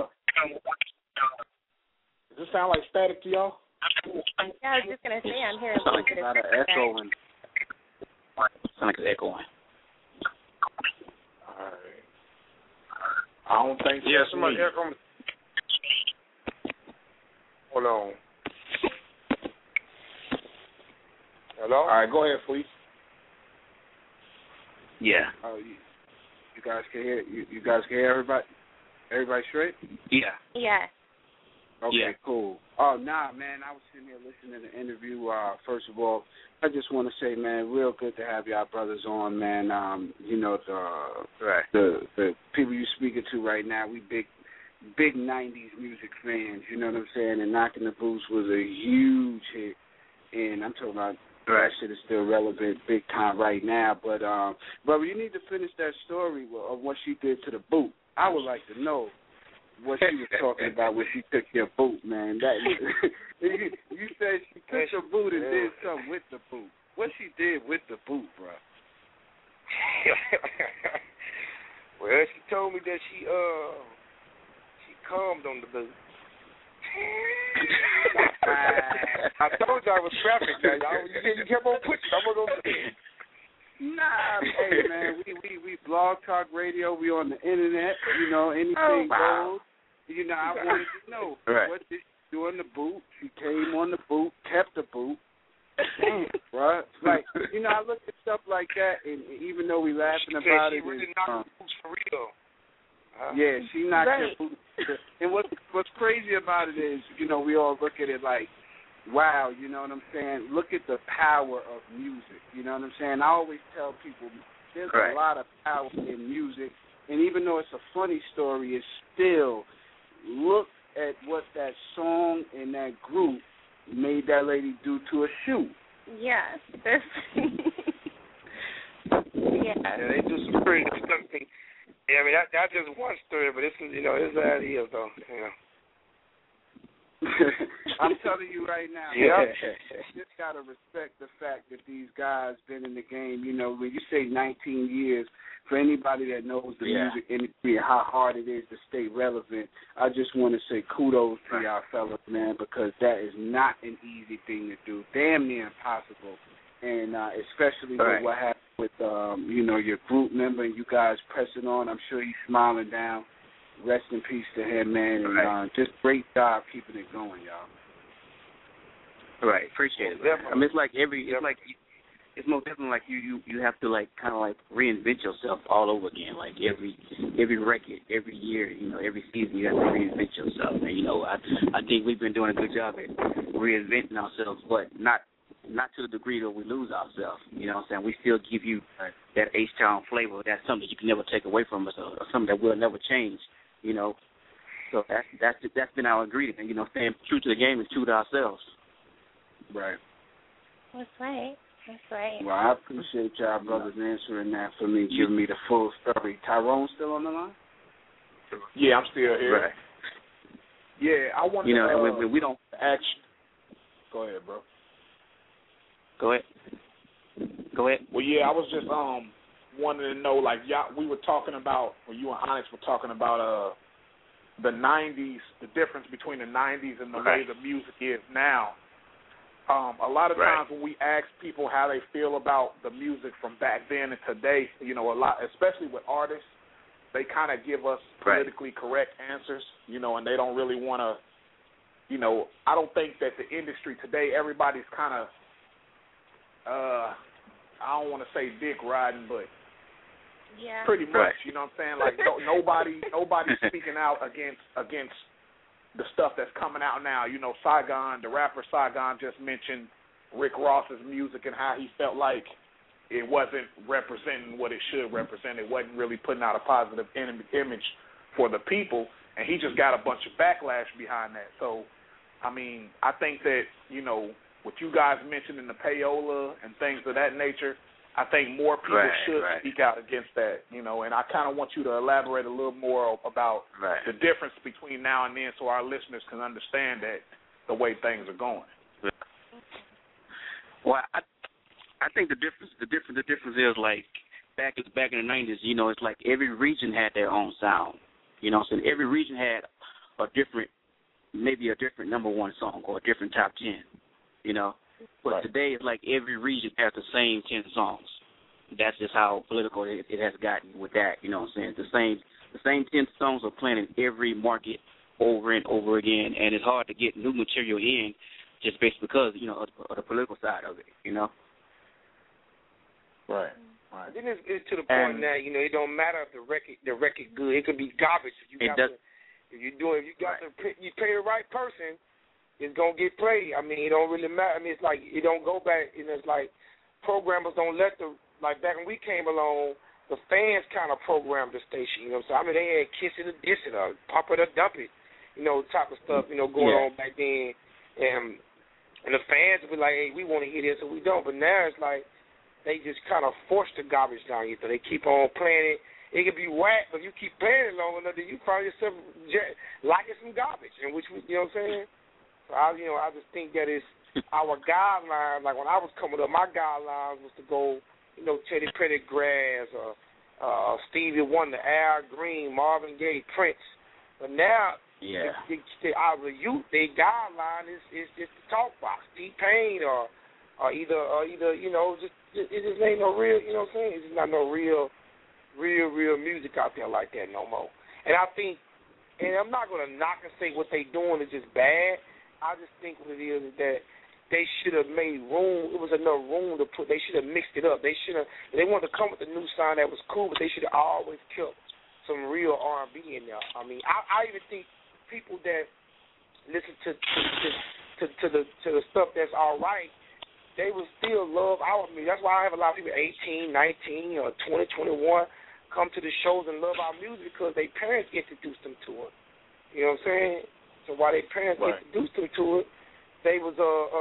Does this sound like static to y'all? Yeah, I was just gonna say I'm hearing a Sound like little a lot of echoing. Sound like it's echoing. All right. I don't think. Yeah, somebody echo me. Hold on. Hello? All right, go ahead, please. Yeah. You guys can hear you guys can hear everybody? Everybody straight? Yeah. Yeah. Okay, Yeah. cool. Oh, nah, man, I was sitting here listening to the interview. First of all, I just want to say, man, real good to have y'all brothers on, man. You know, the people you're speaking to right now, we big 90s music fans, you know what I'm saying? And Knocking the Boots was a huge hit, and I'm talking about that shit is still relevant big time right now. But, brother, you need to finish that story of what she did to the boot. I would like to know what she was talking about when she took your boot, man. That you said she took your boot and did something with the boot. What she did with the boot, bro? Well, she told me that she calmed on the boot. I told you I was traffic now, y'all. You kept on pushing. I'm gonna go. Nah, hey man, we blog talk radio. We on the internet. You know, anything goes. You know, I wanted to know what did she do on the boot. She came on the boot, kept the boot. Damn, bro. Like, you know, I look at stuff like that, and even though we laughing about it, she really knocked the boots for real. Yeah, she knocked her boot. And what's crazy about it is, you know, we all look at it like, wow, you know what I'm saying? Look at the power of music, you know what I'm saying? I always tell people there's a lot of power in music, and even though it's a funny story, it's still, look at what that song and that group made that lady do to a shoe. Yeah. Yeah, they do some pretty disgusting. Yeah, I mean, that's just one story, but it's, you know, it's how it is, though, you know. I'm telling you right now, you just got to respect the fact that these guys been in the game. You know, when you say 19 years, for anybody that knows the music industry and how hard it is to stay relevant, I just want to say kudos to y'all fellas, man, because that is not an easy thing to do. Damn near impossible. And especially with what happened with, you know, your group member and you guys pressing on. I'm sure he's smiling down. Rest in peace to him, man, and just great job keeping it going, y'all. Right, appreciate it. I mean, it's like it's most definitely like you have to like kind of like reinvent yourself all over again. Like every record, every year, you know, every season you have to reinvent yourself. And you know, I think we've been doing a good job at reinventing ourselves, but not to the degree that we lose ourselves. You know what I'm saying? We still give you that H-Town flavor. That's something you can never take away from us, or something that will never change. You know, so that's been our ingredient. You know, staying true to the game and true to ourselves. Right. That's right. That's right. Well, I appreciate y'all brothers answering that for me, giving me the full story. Tyrone still on the line? Yeah, I'm still here. Right. Yeah, I want to. You know, and we don't ask. Go ahead, bro. Go ahead. Well, yeah, I was just wanted to know, like, y'all, we were talking about, or you and Onyx were talking about the 90s, the difference between the 90s and the way the music is now. A lot of times when we ask people how they feel about the music from back then and today, you know, a lot, especially with artists, they kind of give us politically correct answers, you know, and they don't really want to, you know, I don't think that the industry today, everybody's kind of, I don't want to say dick riding, but pretty much, you know what I'm saying? Like nobody's speaking out against the stuff that's coming out now. You know, Saigon, the rapper Saigon just mentioned Rick Ross's music and how he felt like it wasn't representing what it should represent. It wasn't really putting out a positive image for the people, and he just got a bunch of backlash behind that. So, I mean, I think that, you know, what you guys mentioned in the payola and things of that nature, I think more people should speak out against that, you know, and I kind of want you to elaborate a little more about the difference between now and then so our listeners can understand that the way things are going. Well, I think the difference is like back in the 90s, you know, it's like every region had their own sound. You know what I'm saying? Every region had maybe a different number one song or a different top 10, you know. But today it's like every region has the same 10 songs. That's just how political it has gotten with that, you know what I'm saying? The same 10 songs are playing in every market over and over again, and it's hard to get new material in just based because, you know, of the political side of it, you know. Right. Then it's to the point now, you know, it don't matter if the record good. It could be garbage. You pay the right person, it's gonna get played. I mean, it don't really matter. I mean, it's like it don't go back. You know, it's like programmers don't let like back when we came along, the fans kind of programmed the station. You know what I'm saying? I mean, they had kiss it or diss it or pop it or dump it, you know, type of stuff. You know, going on back then, and the fans would be like, hey, we want to hear this, or we don't. But now it's like they just kind of force the garbage down you. So they keep on playing it. It could be whack, but if you keep playing it long enough, then you find yourself liking some garbage, and which you know what I'm saying. So I just think that it's our guidelines. Like when I was coming up, my guidelines was to go, you know, Teddy Pendergrass or Stevie Wonder, Al Green, Marvin Gaye, Prince. But now, our youth, their guideline is just the talk box, T-Pain or either you know, it just ain't no real, you know what I'm saying? It's just not no real music out there like that no more. And I think, and I'm not going to knock and say what they doing is just bad. I just think what it is that they should have made room. It was enough room to put. They should have mixed it up. They should have. They wanted to come with a new sound that was cool, but they should have always kept some real R&B in there. I mean, I even think people that listen to the stuff that's all right, they will still love our music. That's why I have a lot of people 18, 19, or 20, 21 come to the shows and love our music because their parents introduced them to it. You know what I'm saying? So while their parents introduced them to it, they was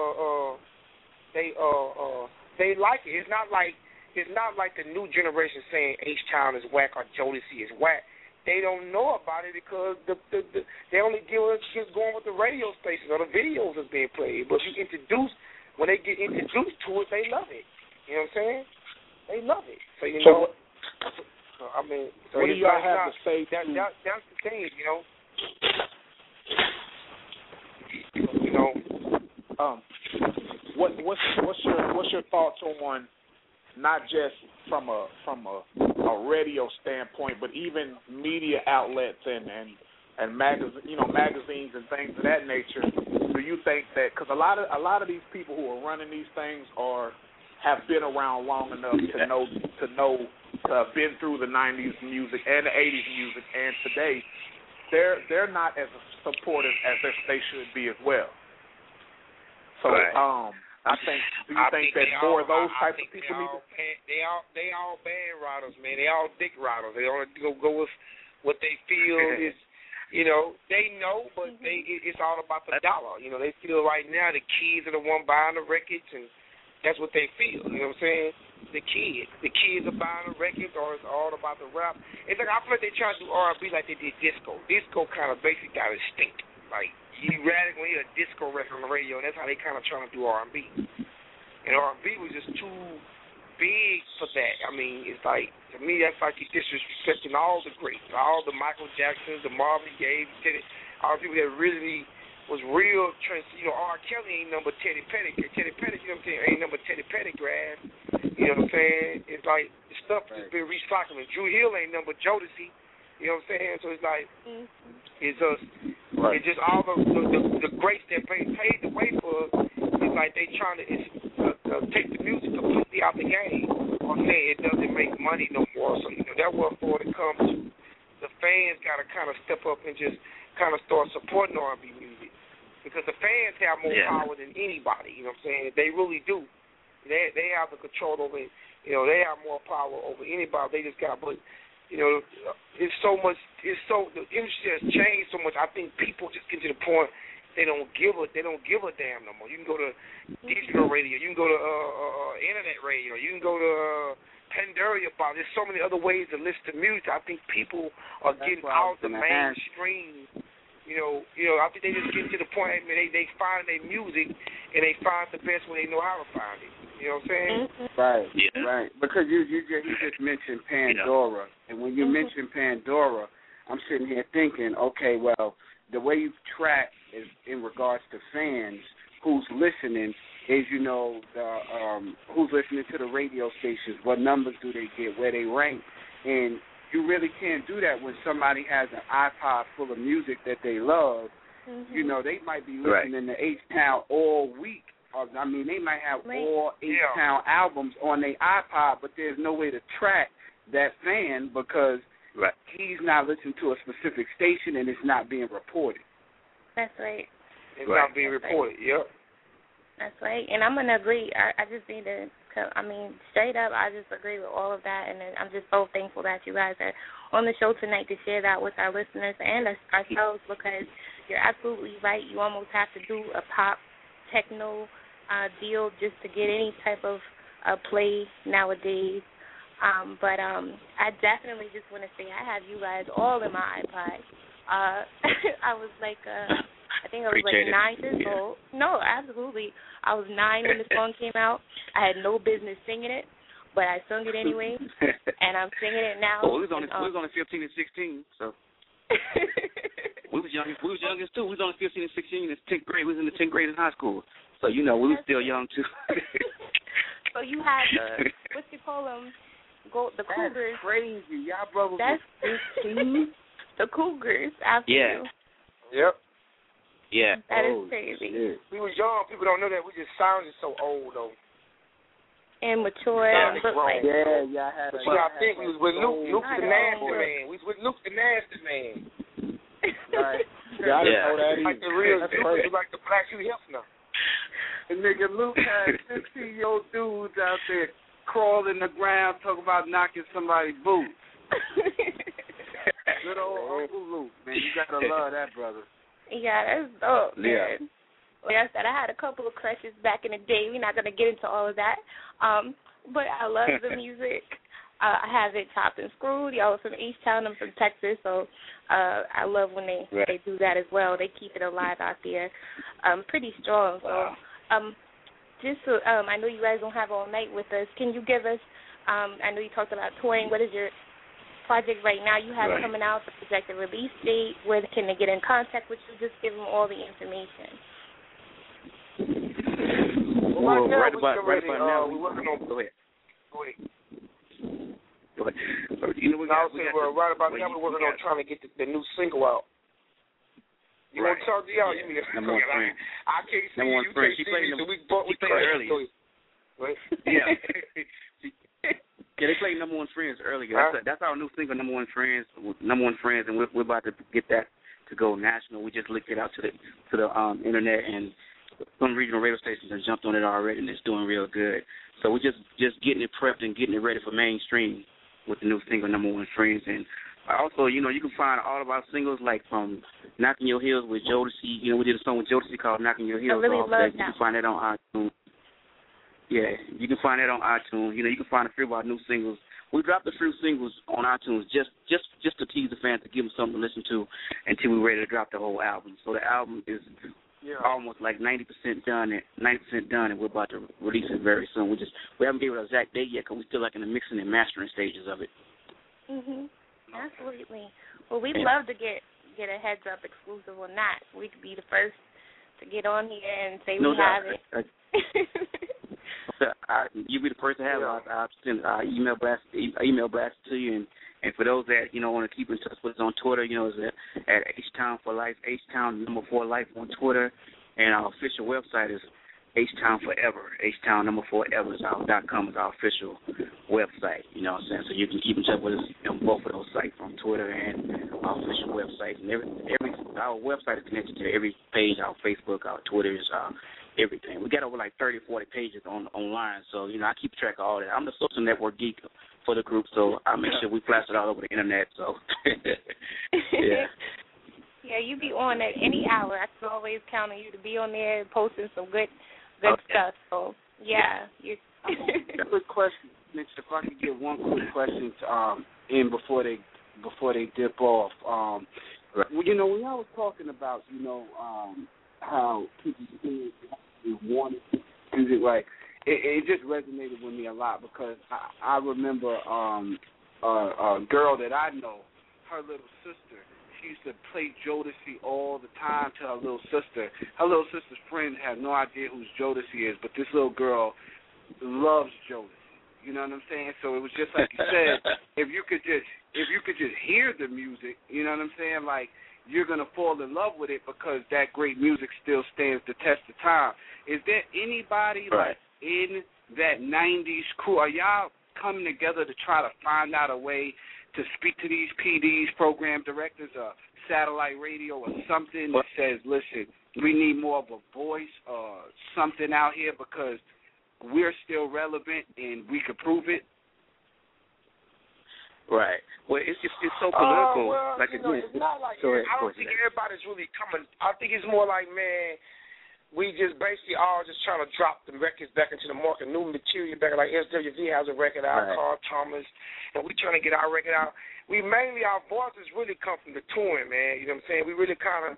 they like it. It's not like the new generation saying H-Town is whack or Jodeci is whack. They don't know about it because they only give us just going with the radio stations or the videos that's being played. But if you when they get introduced to it, they love it. You know what I'm saying? They love it. So you know. I mean, so what do y'all have to say? That's the thing, you know. You know. What's your thoughts on not just from a radio standpoint, but even media outlets and magazines and things of that nature? Do you think that because a lot of these people who are running these things have been around long enough to know been through the 90s music and the 80s music, and today they're not as supportive as they should be as well. So I think that more of those type of people need to. They all band riders, man. They all dick riders. They only go with what they feel is. You know, they know, but it's all about the dollar. You know, they feel right now the kids are the one buying the records, and that's what they feel. You know what I'm saying? The kids are buying the records, or it's all about the rap. It's like I feel like they try to do R&B like they did disco. Disco kind of basically got extinct. Like you radically hear a disco record on the radio, and that's how they kind of trying to do R&B. And R&B was just too big for that. I mean, it's like, to me, that's like you disrespecting all the greats, all the Michael Jacksons, the Marvin Gaye, all the people that really was real. You know, R. Kelly ain't number Teddy Pendergrass. Teddy Pendergrass, you know what I'm saying, ain't number Teddy Pendergrass. You know what I'm saying? It's like the stuff has been recycling. Drew Hill ain't number Jodeci. You know what I'm saying? So it's like, it's just all the greats that paid the way for. It's like they trying to take the music completely out the game, or saying it doesn't make money no more. So you know that's what for it comes. The fans got to kind of step up and just kind of start supporting R&B music, because the fans have more power than anybody. You know what I'm saying? They really do. They have the control over it. You know, they have more power over anybody. They just got, but you know, it's so much. The industry has changed so much. I think people just get to the point they don't give a damn no more. You can go to digital radio. You can go to internet radio. You can go to Pandora. There's so many other ways to listen to music. I think people are getting out the mainstream. You know, I think they just get to the point. I mean, they find their music and they find the best when they know how to find it. You know what I'm saying? Right, right. Because you just mentioned Pandora, and when you mention Pandora, I'm sitting here thinking, okay, well, the way you track is in regards to fans, who's listening is, you know, who's listening to the radio stations, what numbers do they get, where they rank, and you really can't do that when somebody has an iPod full of music that they love. You know, they might be listening to H-Town all week. I mean, they might have all H-Town albums on their iPod, but there's no way to track that fan because he's not listening to a specific station and it's not being reported. That's right. It's not being reported, That's right. And I'm going to agree. I just need to, straight up, I just agree with all of that. And I'm just so thankful that you guys are on the show tonight to share that with our listeners and ourselves, because you're absolutely right. You almost have to do a pop techno deal just to get any type of play nowadays. But I definitely just want to say I have you guys all in my iPod. I was like, I think I was like 9 years old. No, absolutely. I was 9 when the song came out. I had no business singing it, but I sung it anyway, and I'm singing it now. Well, we was only 15 and 16, so. We was young too. We was only 15 and 16 in the 10th grade. We was in the 10th grade in high school. So, you know, we was still young too. So you had what you call them, the Cougars. That's crazy. Y'all brothers was 15. The Cougars, after you. Yep. Yeah. That is crazy. Shit. We was young. People don't know that. We just sounded so old, though. And mature and looked like. Yeah, I had but you gotta think, we was with Luke the Nasty Man. We was with Luke the Nasty Man. Right. I didn't know that either. Like the real, like the Black Hugh Hefner. And nigga Luke had 15-year-old dudes out there crawling the ground talking about knocking somebody's boots. Good old Uncle Luke, man. You gotta love that brother. Yeah, that's dope, man. Like I said, I had a couple of crushes back in the day. We're not gonna get into all of that. But I love the music. I have it chopped and screwed. Y'all are from H-Town. I'm from Texas, so I love when they do that as well. They keep it alive out there, pretty strong. So, just so I know you guys don't have all night with us. Can you give us? I know you talked about touring. What is your project right now you have coming out? The projected release date. Where can they get in contact with you? Just give them all the information. Well, right about now, we're working on. Go ahead. You know, right about now we're working on trying to get the new single out. You want to talk to y'all? Yeah. I can't see you. You can't see me, so we played earlier. Yeah. Yeah, they played Number One Friends earlier. That's our new single, Number One Friends, and we're about to get that to go national. We just linked it out to the internet, and some regional radio stations have jumped on it already, and it's doing real good. So we're just getting it prepped and getting it ready for mainstream with the new single, Number One Friends. And also, you know, you can find all of our singles, like from Knocking Your Heels with Jodeci. You know, we did a song with Jodeci called Knocking Your Heels. I really love that. You can find that on iTunes. Yeah, you can find that on iTunes. You know, you can find a few of our new singles. We dropped a few singles on iTunes just to tease the fans, to give them something to listen to until we're ready to drop the whole album. So the album is almost like 90% done, and we're about to release it very soon. We haven't given it an exact date yet because we're still like in the mixing and mastering stages of it. Absolutely. Well, we'd love to get a heads up exclusive on that. We could be the first to get on here and say we have it. You'll be the first to have it. I'll send email blast to you, and for those that want to keep in touch with us on Twitter, it's at H-Town for Life, H-Town #4 Life on Twitter, and our official website is H-Town Forever. H-Town #4ever is .com is our official website. You know what I'm saying? So you can keep in touch with us on both of those sites, on Twitter and our official website. And our website is connected to every page, our Facebook, our Twitter, everything. We got over like 30, 40 pages online, so I keep track of all that. I'm the social network geek for the group, so I make sure we plaster it all over the internet. So yeah, you be on at any hour. I can always count on you to be on there posting some good stuff. So yeah. Quick question, Mitch. If I could get one quick question in before they dip off. When I was talking about how people wanted music, like it just resonated with me a lot because I remember a girl that I know, her little sister. She used to play Jodeci all the time to her little sister. Her little sister's friends have no idea who Jodeci is, but this little girl loves Jodeci. You know what I'm saying? So it was just like you said, if you could just hear the music, you know what I'm saying? Like, you're gonna fall in love with it because that great music still stands the test of time. Is there anybody like in that '90s crew? Are y'all coming together to try to find out a way to speak to these PDs, program directors, or satellite radio, or something that says, listen, we need more of a voice or something out here because we're still relevant and we could prove it? Right. Well, it's so political. It's not like I don't think everybody's really coming. I think it's more like, man, we just basically all just trying to drop the records back into the market, new material back. Like SWV has a record out, Carl Thomas, and we trying to get our record out. We mainly, our voices really come from the touring, man. You know what I'm saying? We really kind of,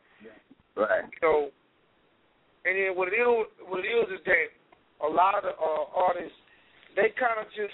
and then what it is is that a lot of the artists, they kind of just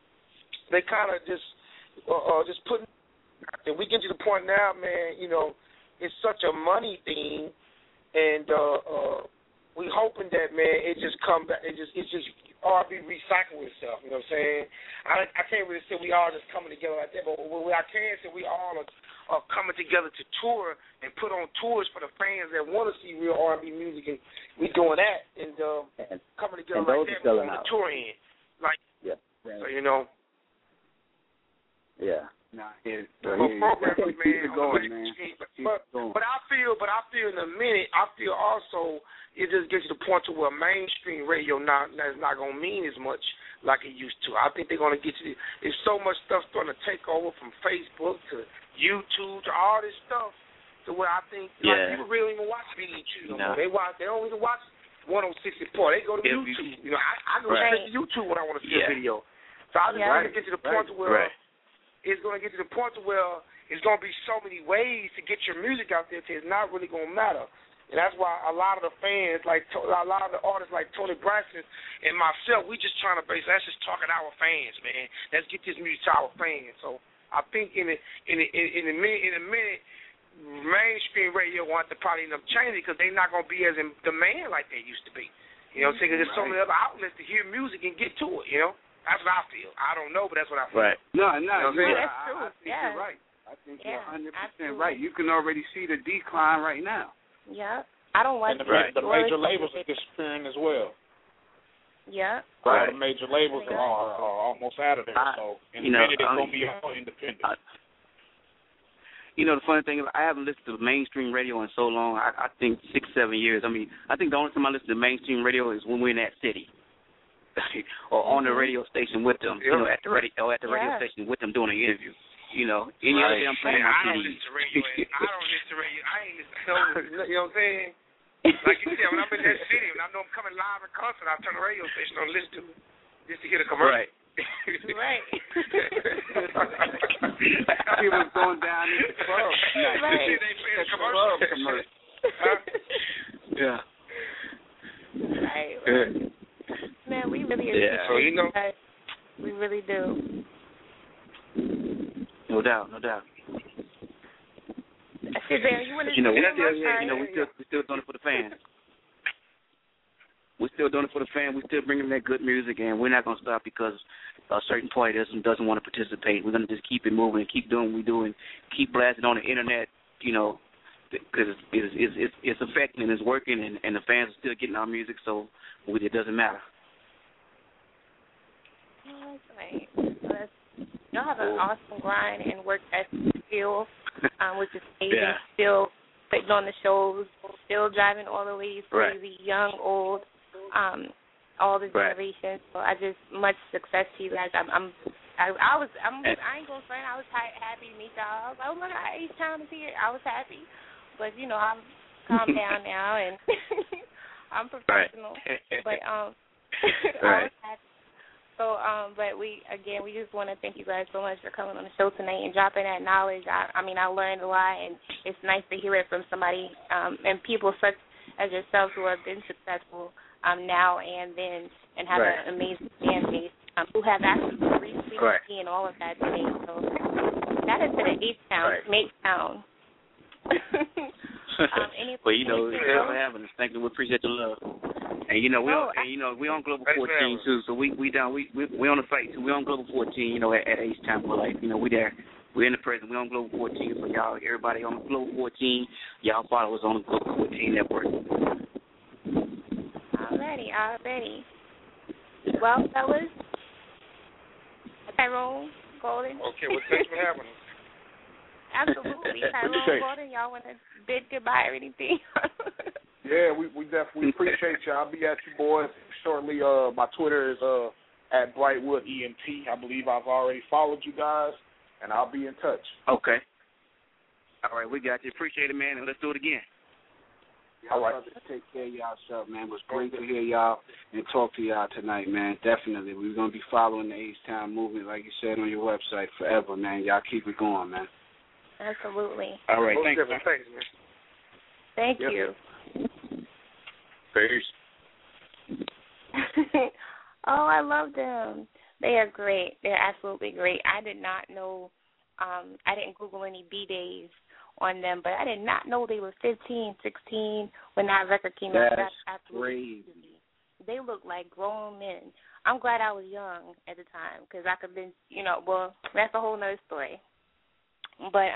putting. And we get to the point now, man. You know, it's such a money thing, and we hoping that, man, it just come back. It's just R&B recycle itself. You know what I'm saying? I can't really say we all just coming together like that, but what I can say, we all are coming together to tour and put on tours for the fans that want to see real R&B music, and we doing that and coming together like that on the tour end, like so, you know. Yeah. Nah, programmers, man. But I feel in a minute. I feel also it just gets to the point to where mainstream radio is not gonna mean as much like it used to. I think they're gonna get to. There's so much stuff starting to take over from Facebook to YouTube to all this stuff to where I think like, people really don't even watch BET no more. They don't even watch 106.4. They go to YouTube. You know, I go straight to YouTube when I want to see a video. So I just want to get to the point to where. It's going to get to the point where it's going to be so many ways to get your music out there till it's not really going to matter. And that's why a lot of the fans, like a lot of the artists like Tony Braxton and myself, we just trying to let's just talk to our fans, man. Let's get this music to our fans. So I think in a minute, mainstream radio will have to probably end up changing because they're not going to be as in demand like they used to be. You know what I'm saying? Because there's so many other outlets to hear music and get to it, you know? That's what I feel. I don't know, but that's what I feel. Right. No, you know that's true. I think you're right. I think you're 100% right. You can already see the decline right now. Yeah. I don't like the major labels are disappearing as well. Yeah. All the major labels are almost out of there. So in a minute, it's going to be all independent. You know, the funny thing is I haven't listened to mainstream radio in so long. I think 6-7 years. I mean, I think the only time I listen to mainstream radio is when we're in that city. Or on the radio station with them, you know, at the radio station with them doing an interview. You know, any other day I'm playing my CD. I don't listen to radio. I ain't listen to radio. You know what I'm saying? Like you said, when I'm in that city, when I know I'm coming live in concert, I turn the radio station on and listen to it just to hear the commercial. Right. He was going down in the club. They play the commercial. Yeah. Right. Man, we really appreciate you guys. We really do. No doubt. We're still doing it for the fans. We're still doing it for the fans. We're still bringing that good music, and we're not going to stop because a certain party doesn't want to participate. We're going to just keep it moving and keep doing what we do and keep blasting on the internet, you know, because it's affecting and it's working, and the fans are still getting our music, so it doesn't matter. Oh, that's right. Y'all have an awesome grind and work ethic still, which is amazing. Still putting on the shows, still driving all the ways crazy, young, old, all the generations. So I just much success to you guys. I ain't gonna front. I was happy to meet y'all. I was like, oh my God, H-Town is here. I was happy, but you know I'm calmed down now and I'm professional. But I was happy. So, but we just want to thank you guys so much for coming on the show tonight and dropping that knowledge. I mean, I learned a lot, and it's nice to hear it from somebody and people such as yourself who have been successful now and then, and have an amazing fan base who have access to free frequency and all of that today. So that has been an H-Town, H-Town. Well, you know, thanks for having us. Thank you. We appreciate the love. And you know, we on Global 14 too. So we on the fight too. We on Global 14. You know, at H-Town for life. You know, we there. We're in the present. We're on Global 14. So y'all, everybody on Global 14, y'all follow us on the Global 14 network. Already. Well, fellas, Tyrone, Golden. Okay, well, thanks for having us. Absolutely. Tyrone, Golden, y'all want to bid goodbye or anything? Yeah, we definitely appreciate you. I'll be at you boys shortly. My Twitter is at Brightwood ENT. I believe I've already followed you guys, and I'll be in touch. Okay. All right, we got you. Appreciate it, man, and let's do it again. All right. Take care of y'all, man. It was great to hear y'all and talk to y'all tonight, man. Definitely. We're going to be following the H-Town movement, like you said on your website, forever, man. Y'all keep it going, man. Absolutely. All right, thanks, man. Thank you. Peace. Oh, I love them. They are great. They're absolutely great. I did not know, I didn't Google any B-Days on them, but I did not know they were 15, 16 when that record came out. That's absolutely crazy. They look like grown men. I'm glad I was young at the time because I could have been, well, that's a whole nother story. But,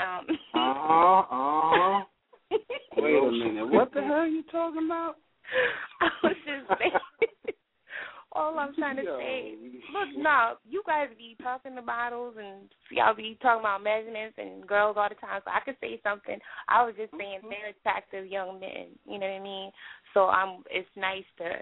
Wait a minute. What the hell are you talking about? I was just saying. All I'm trying to say, look, no, you guys be talking to bottles and y'all be talking about measurements and girls all the time, so I could say something. I was just saying they're attractive young men, you know what I mean? So it's nice to,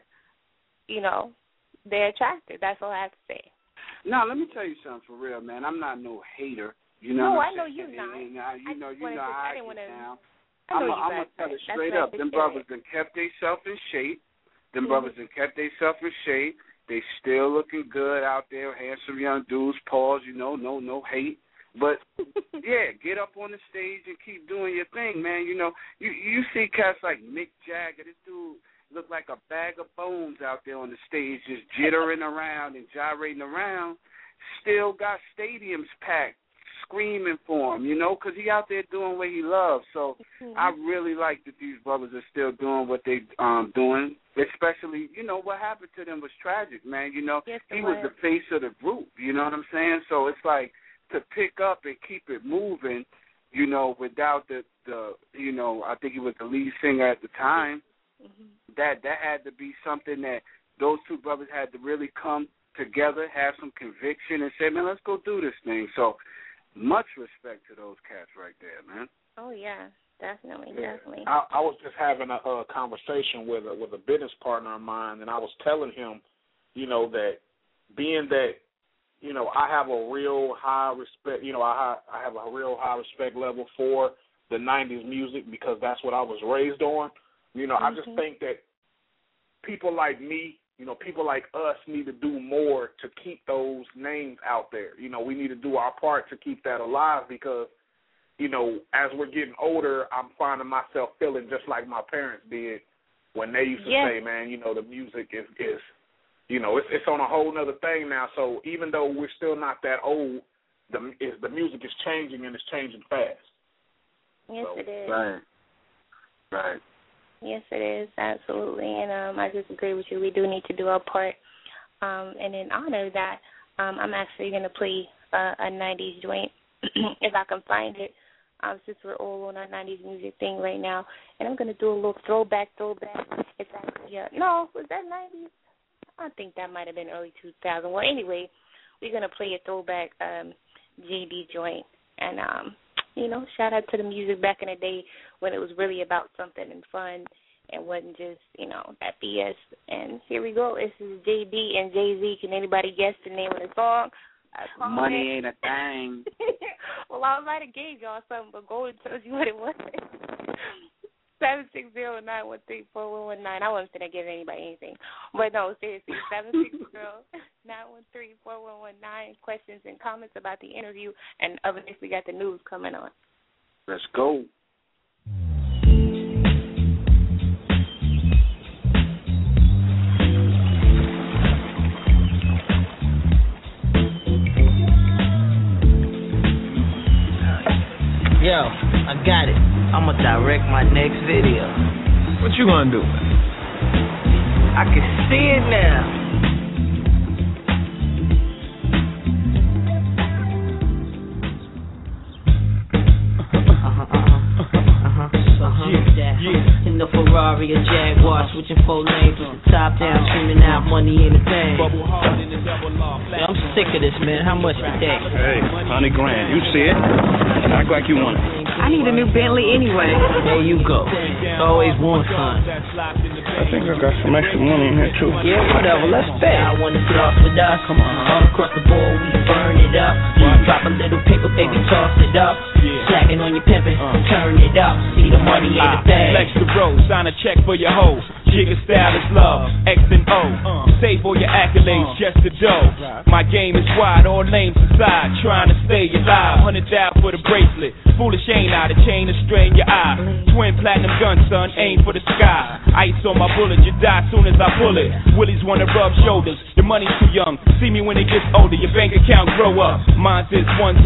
they're attractive. That's all I have to say. No, let me tell you something for real, man. I'm not no hater. You know no, what I know you're not. You know how I get down. I'm going to tell it straight up. Them brothers done kept themselves in shape. Them brothers done kept themselves in shape. They still looking good out there, handsome young dudes. Pause, no hate. But, yeah, get up on the stage and keep doing your thing, man. You see cats like Mick Jagger. This dude look like a bag of bones out there on the stage just jittering around and gyrating around. Still got stadiums packed, screaming for him, because he out there doing what he loves. So I really like that these brothers are still doing what they doing, especially, what happened to them was tragic, man. Yes, he was the face of the group, you know what I'm saying? So it's like to pick up and keep it moving, without the I think he was the lead singer at the time, that had to be something that those two brothers had to really come together, have some conviction, and say, man, let's go do this thing. So much respect to those cats right there, man. Oh, yeah, definitely. I was just having a conversation with a business partner of mine, and I was telling him, that being that, I have a real high respect, I have a real high respect level for the 90s music because that's what I was raised on. I just think that people like me, people like us need to do more to keep those names out there. We need to do our part to keep that alive because, as we're getting older, I'm finding myself feeling just like my parents did when they used to say, man, the music is it's on a whole nother thing now. So even though we're still not that old, the music is changing and it's changing fast. Yes, it is. Right. Yes, it is, absolutely. And I just agree with you. We do need to do our part. And in honor of that, I'm actually going to play a 90s joint if I can find it, since we're all on our 90s music thing right now. And I'm going to do a little throwback. It's actually, no, was that 90s? I think that might have been early 2000. Well, anyway, we're going to play a throwback JD joint. And, shout out to the music back in the day when it was really about something and fun and wasn't just, that BS. And here we go. This is JD and Jay-Z. Can anybody guess the name of the song? Money ain't a thing. Well, I might have gave y'all something, but Golden tells you what it was. 760-913-4119. I wasn't going to give anybody anything. But no, seriously, 760-913-4119. Questions and comments about the interview. And up next, we got the news coming on. Let's go. next video. What you gonna do? I can see it now. In the Ferrari or Jaguar, switching 4 lanes with the top down, screaming out money ain't a thing. Yeah, I'm sick of this, man. How much today? Hey, $100 grand. You see it? Act like you want it. I need a new Bentley anyway. There you go. It's always one, son. I think I got some extra money in here too. Yeah, whatever. Let's pay. I want to floss with us. Come on. All across the board, we burn it up. Drop a little paper, baby, toss it up. Slacking on your pimpin', turn it up. See the money ain't a thing. Flex the road, sign a check for your hoe. Jigga style is love, X and O. Save all your accolades, just the dough. My game is wide, all lanes aside. Trying to stay alive, 100,000 for the bracelet. Foolish ain't I, the chain to strain your eye. Twin platinum gun, son, aim for the sky. Ice on my bullet, you die soon as I pull it. Willies wanna rub shoulders, the money's too young. See me when it gets older, your bank account grow up. Mine says 1000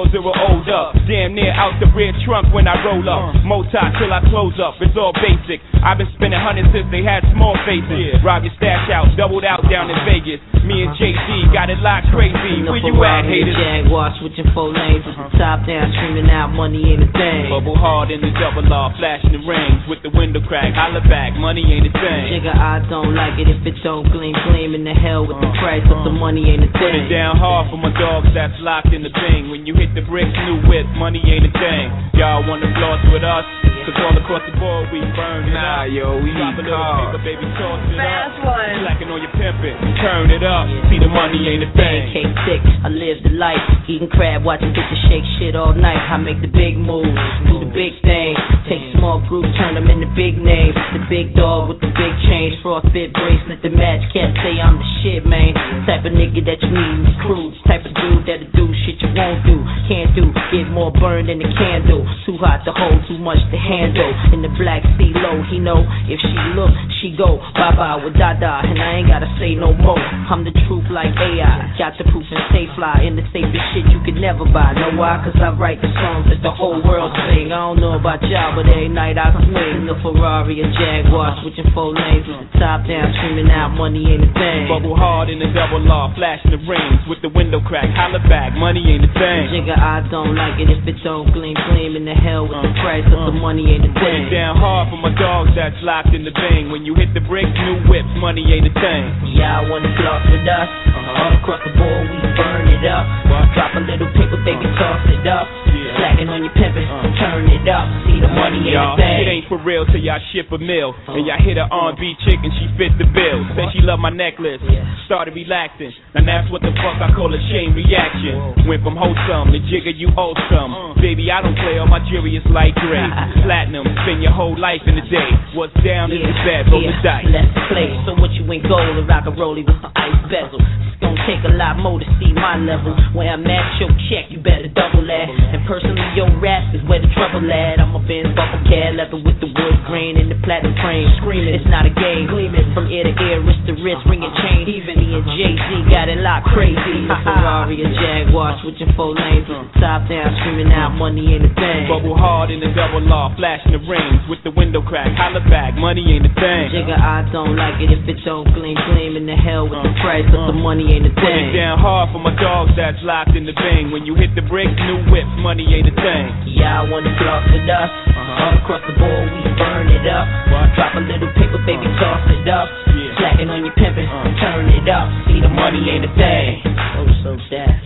old up. Damn near out the rear trunk when I roll up. Multi till I close up, it's all basic. I've been spending hundreds since they had small faces. Rob your stash out, doubled out down in Vegas. Me and JD got it locked crazy. Where you at, haters? Jaguar switching 4 lanes with the top down, screaming out money ain't a thing. Bubble hard in the double R, flashing the rings with the window crack. Holla back, money ain't a thing. Nigga, I don't like it if it don't gleam. In the hell with the price, but the money ain't a thing. Put it down hard for my dogs that's locked in the bing. When you hit the bricks, new whip, money ain't a thing. Y'all wanna floss with us? Cause all across the board we burn it up. Yo, we drop need a little cars. paper, baby, toss it Fast up. one. Slacking on your pimpin', turn it up. See the money ain't a thing. K6, I live the life. Eating crab, watching bitches shake shit all night. I make the big moves, do the big thing. Take small groups, turn them into big names. The big dog with the big change, frostbit bracelet, the match. Can't say I'm the shit, man. Type of nigga that you need in crew. Type of dude that'll do shit you won't do. Can't do, get more burned than a candle. Too hot to hold, too much to handle. In the black sea low, he know if she look, she go bye-bye with Dada. And I ain't gotta say no more. I'm the truth like AI. Got the proof and stay fly. In the safest shit you could never buy. Know why? Cause I write the songs that the whole world sing. I don't know about y'all, but every night I swing. The Ferrari or Jaguar, switching 4 lanes with the top down, screaming out money ain't a thing. Bubble hard in the double R, flashing the rings with the window crack. Holla back, money ain't a thing. Jigga, I don't like it if it don't gleam. In the hell with the price, but the money ain't a thing. Put it down hard for my dogs that's locked in the bing. When you hit the bricks, new whips, money ain't a thing. Yeah, I wanna floss with us. All across the board, we burn it up. Drop a little paper, baby, toss it up. Slacking on your pimpin', turn it up. See the money ain't a thing. It ain't for real till y'all ship a meal. And y'all hit her R&B chick and she fit the bill. Said she loved my necklace, started relaxing. And that's what the fuck I call a chain reaction. Went from wholesome to jigger, you wholesome. Baby, I don't play, all my jewelry is light gray. Platinum, spend your whole life in a day. What's down is the bad, roll the dice. Let's play. So what you ain't gold and rock a rollie with the ice bezel. It's gonna take a lot more to see my level. Where I'm at, your check, you better double that. And personally, your rap is where the trouble at. I'm a Benz buckle cat, leather with the wood grain and the platinum frame. Screaming, it's not a game. Gleaming from ear to ear, wrist to wrist, ringing chain. Even me and Jay-Z got it locked crazy. A Ferrari or Jaguar, switching 4 lanes with the top down, screaming out money ain't a thing. Bubble hard in the double R, flashing the rings with the window crack. Holla back, money ain't a thing. Jigga, I don't like it if it don't gleam. In the hell with the price, but the money ain't a thing. Put it down hard for my dogs that's locked in the bing. When you hit the bricks, new whips, money ain't a thing. Yeah, I wanna floss with us. All across the board, we burn it up. Drop a little paper, baby, toss it up. Slacking on your pimpin', turn it up. See the money ain't a thing. So that's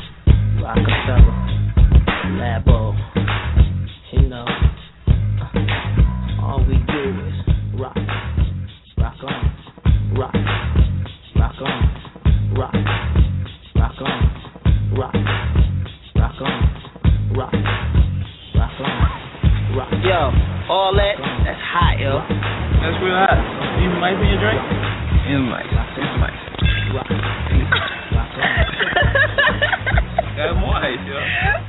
Rockefeller, Labo. You know, all we do is rock on, rock, rock on, rock, rock on, rock, rock on, rock, rock on, rock. Yo, all that's hot, yo. That's real hot. You might be your drink? It might. Rock, rock on. Got more ice, yo.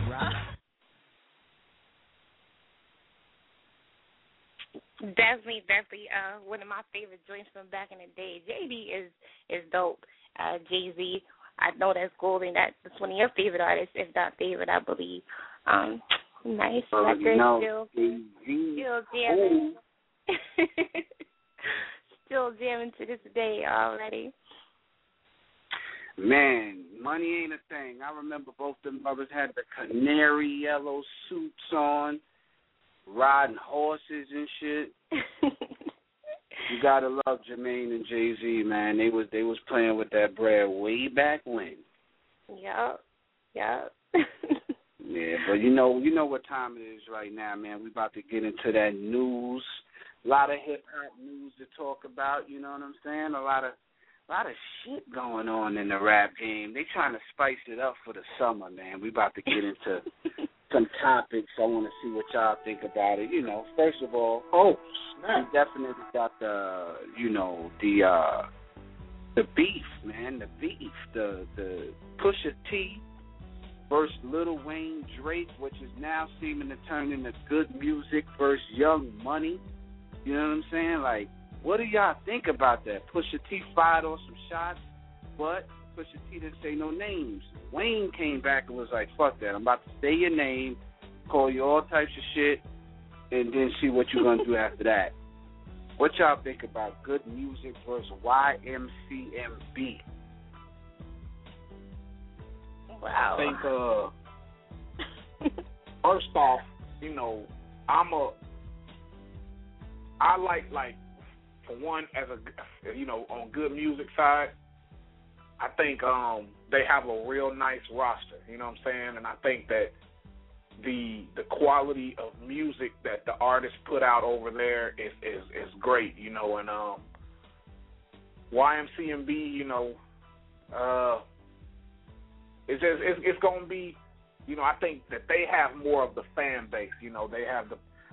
Definitely, one of my favorite joints from back in the day. JD is dope. Jay-Z, I know that's golden. That's one of your favorite artists, if not favorite, I believe. Nice record, still jamming. Still jamming to this day already. Man, money ain't a thing. I remember both them brothers had the canary yellow suits on, riding horses and shit. You gotta love Jermaine and Jay-Z, man. They was playing with that bread way back when. Yep. Yeah, but you know what time it is right now, man. We about to get into that news. A lot of hip hop news to talk about. You know what I'm saying? A lot of shit going on in the rap game. They trying to spice it up for the summer, man. We about to get into some topics. I want to see what y'all think about it. You know, first of all, we definitely got the beef, man. The beef, the Pusha T versus Lil Wayne Drake, which is now seeming to turn into Good Music versus Young Money. You know what I'm saying? Like, what do y'all think about that? Pusha T fired on some shots, but Pusha T didn't say no names. Wayne came back and was like, fuck that. I'm about to say your name, call you all types of shit, and then see what you're going to do after that. What y'all think about Good Music versus YMCMB? Wow. I think, first off, you know, I like, for one, as a, you know, on Good Music side, I think they have a real nice roster, you know what I'm saying? And I think that the quality of music that the artists put out over there is great, you know, and YMCMB, you know, it's going to be, you know, I think that they have more of the fan base, you know, they have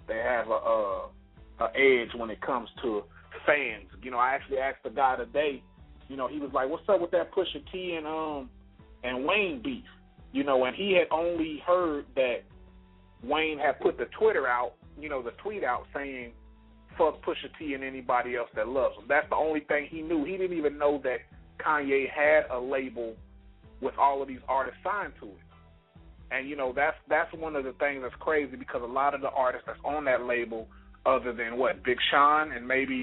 a edge when it comes to fans. You know, I actually asked the guy today, you know, he was like, what's up with that Pusha T and Wayne beef? You know, and he had only heard that Wayne had put the tweet out saying, fuck Pusha T and anybody else that loves him. That's the only thing he knew. He didn't even know that Kanye had a label with all of these artists signed to it. And, you know, that's one of the things that's crazy, because a lot of the artists that's on that label, other than Big Sean and maybe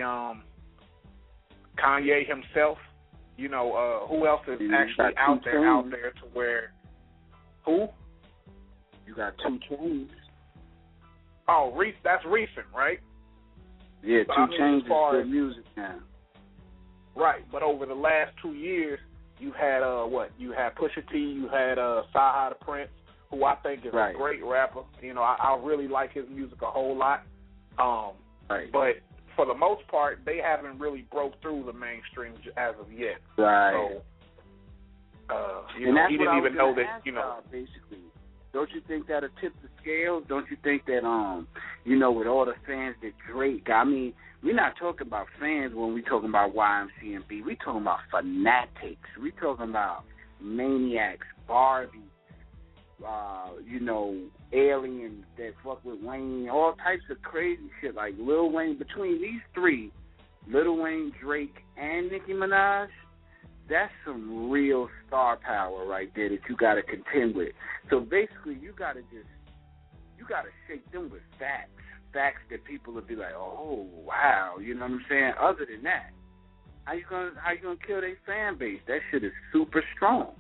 Kanye himself, you know, who else is actually out there to where, who? You got 2 Chainz. Oh, that's recent, right? Yeah, 2 Chainz is Good Music now. Right, but over the last 2 years, you had You had Pusha T, you had Saha the Prince, who I think is a great rapper. You know, I really like his music a whole lot. But for the most part, they haven't really broke through the mainstream as of yet. Right. So, you know, he didn't even know that, you know. Basically, don't you think that'll tip the scales? Don't you think that, you know, with all the fans that Drake got, I mean, we're not talking about fans when we're talking about YMCMB. We're talking about fanatics. We're talking about maniacs, Barbie, you know, aliens that fuck with Wayne, all types of crazy shit. Like Lil Wayne, between these three, Lil Wayne, Drake, and Nicki Minaj, that's some real star power right there that you got to contend with. So basically, you got to shake them with facts that people will be like, oh wow, you know what I'm saying? Other than that, how you gonna kill their fan base? That shit is super strong.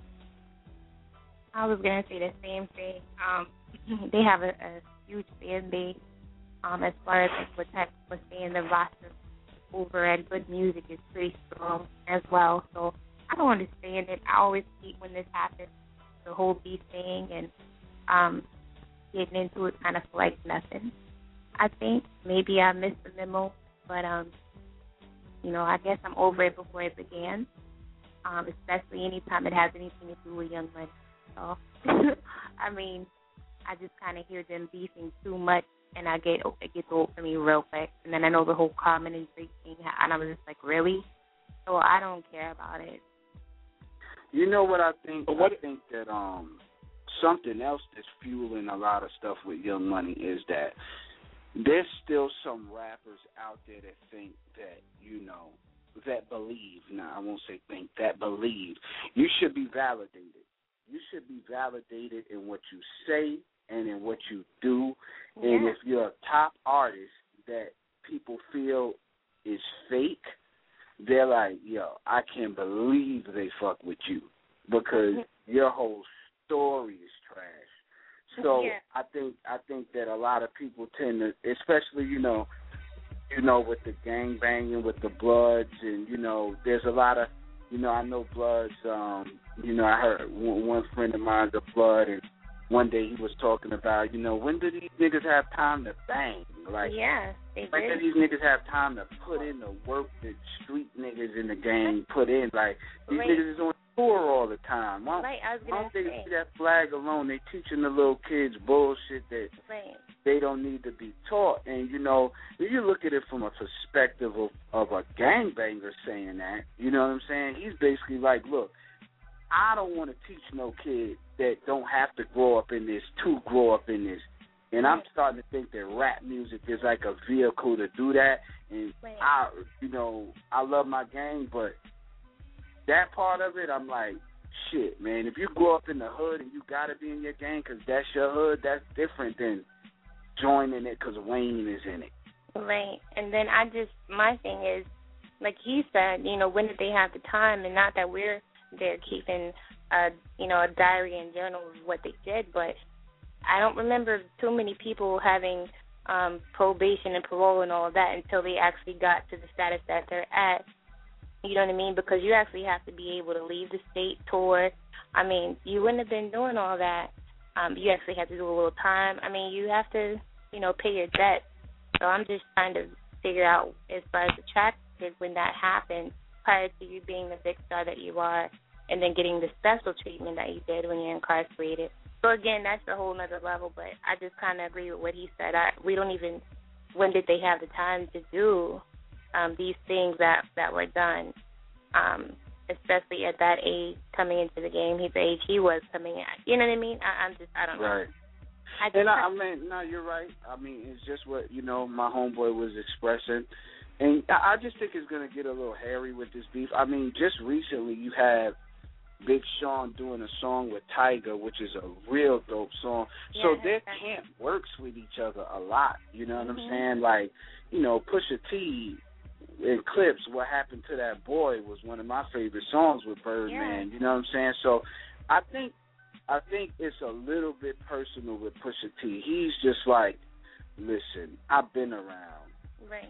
I was gonna say the same thing. They have a huge fan base. As far as what type was saying, the roster over at Good Music is pretty strong as well. So I don't understand it. I always hate when this happens, the whole beef thing, and getting into it kind of like nothing. I think maybe I missed the memo, but you know, I guess I'm over it before it began. Especially anytime it has anything to do with Young Money. So I mean, I just kind of hear them beefing too much, and it gets old for me real quick. And then I know the whole Common and Drake thing, and I was just like, really? So I don't care about it. You know what I think? I think that something else that's fueling a lot of stuff with Young Money is that there's still some rappers out there that think that, you know, that believe. Now, I won't say think, that believe. You should be validated. You should be validated in what you say and in what you do. And if you're a top artist that people feel is fake, they're like, yo, I can't believe they fuck with you because your whole story is trash. So I think that a lot of people tend to, especially, you know, with the gang banging, with the Bloods, and, you know, there's a lot of, you know, I know Bloods, you know, I heard one friend of mine, the Blood, and one day he was talking about, you know, when do these niggas have time to bang? Like, they when do these niggas have time to put in the work that street niggas in the gang put in? Like, these niggas is on tour all the time. Why don't they see that flag alone? They teaching the little kids bullshit that they don't need to be taught. And, you know, if you look at it from a perspective of a gangbanger saying that, you know what I'm saying? He's basically like, look, I don't want to teach no kid that don't have to grow up in this to grow up in this. And I'm starting to think that rap music is like a vehicle to do that. And I love my gang, but that part of it, I'm like, shit, man. If you grow up in the hood and you gotta be in your gang because that's your hood, that's different than joining it because Wayne is in it. Right. And then my thing is, like he said, you know, when did they have the time? And not that we're there keeping, a diary and journal of what they did, but I don't remember too many people having probation and parole and all of that until they actually got to the status that they're at. You know what I mean? Because you actually have to be able to leave the state, tour. I mean, you wouldn't have been doing all that. You actually have to do a little time. I mean, you have to, you know, pay your debt. So I'm just trying to figure out as far as the track is when that happened prior to you being the big star that you are and then getting the special treatment that you did when you're incarcerated. So, again, that's a whole other level, but I just kind of agree with what he said. We don't even, when did they have the time to do these things that were done, especially at that age, coming into the game, his age he was coming at. You know what I mean? I don't know. Right. I mean, no, you're right. I mean, it's just what, you know, my homeboy was expressing. And I just think it's going to get a little hairy with this beef. I mean, just recently you have Big Sean doing a song with Tyga, which is a real dope song. Yeah, so their camp works with each other a lot. You know what I'm saying? Like, you know, Pusha T and Clips, What Happened to That Boy was one of my favorite songs with Birdman. Yeah. You know what I'm saying? So I think it's a little bit personal with Pusha T. He's just like, listen, I've been around. Right.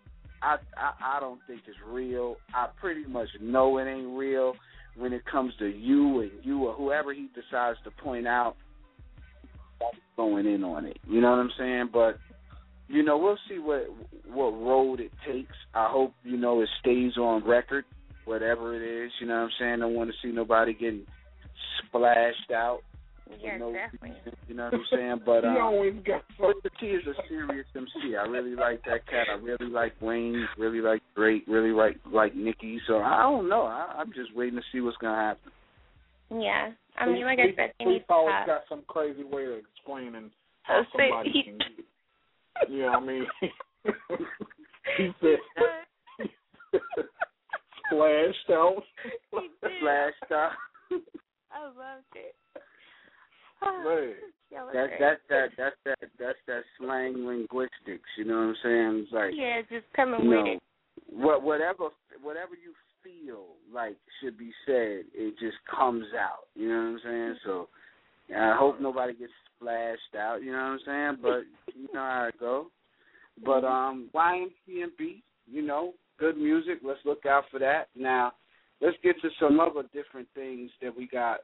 I don't think it's real. I pretty much know it ain't real. When it comes to you or whoever he decides to point out, going in on it. You know what I'm saying? But, you know, we'll see what road it takes. I hope, you know, it stays on record, whatever it is. You know what I'm saying? I don't want to see nobody getting splashed out. Yeah, definitely. You know what I'm saying? But Pusha T is a serious MC. I really like that cat. I really like Wayne. Really like Drake. Really like Nicki. So I don't know. I'm just waiting to see what's gonna happen. Yeah, I mean, like I said, he's always got some crazy way of explaining how somebody can get. Yeah, I mean, he said splashed out. Splashed out. I loved it. Right. That's that slang linguistics, you know what I'm saying? It's like, yeah, just coming with it. Whatever you feel like should be said, it just comes out, you know what I'm saying? So I hope nobody gets splashed out, you know what I'm saying? But you know how it goes. But YMCMB, you know, good music. Let's look out for that. Now, let's get to some other different things that we got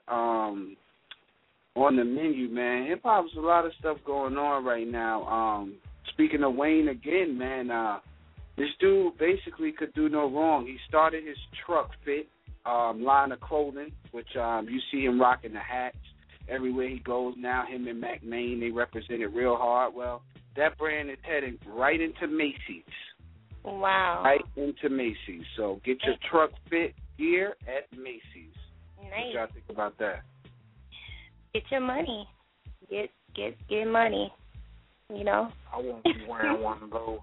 on the menu, man. Hip hop's a lot of stuff going on right now. Speaking of Wayne again, man, this dude basically could do no wrong. He started his Truck Fit line of clothing, which you see him rocking the hats everywhere he goes now. Him and Mac Main, they represent it real hard. Well, that brand is heading right into Macy's. Wow. Right into Macy's. So get your Truck Fit gear at Macy's. Nice. What y'all think about that? Get your money. Get money. You know? I won't be wearing one of those.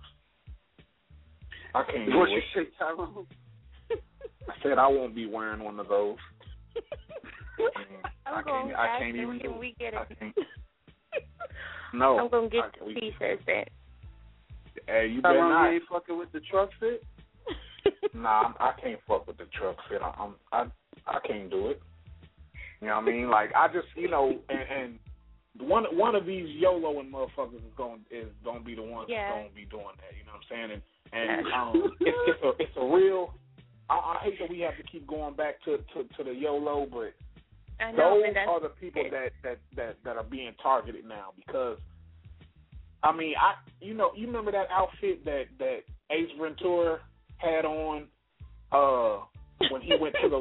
I can't What you say, Tyrone? I said I won't be wearing one of those. I can't even do it. We get it. No. I'm gonna get the T-shirts then. Hey, you better not. You ain't fucking with the truck fit? Nah, I can't fuck with the truck fit. I can't do it. You know what I mean? Like I just, and one of these YOLOing motherfuckers is gonna be the ones that's gonna be doing that. You know what I'm saying? And it's a real. I hate that we have to keep going back to the YOLO, but those are the people that are being targeted now because. I mean, you remember that outfit that Ace Ventura had on when he went to the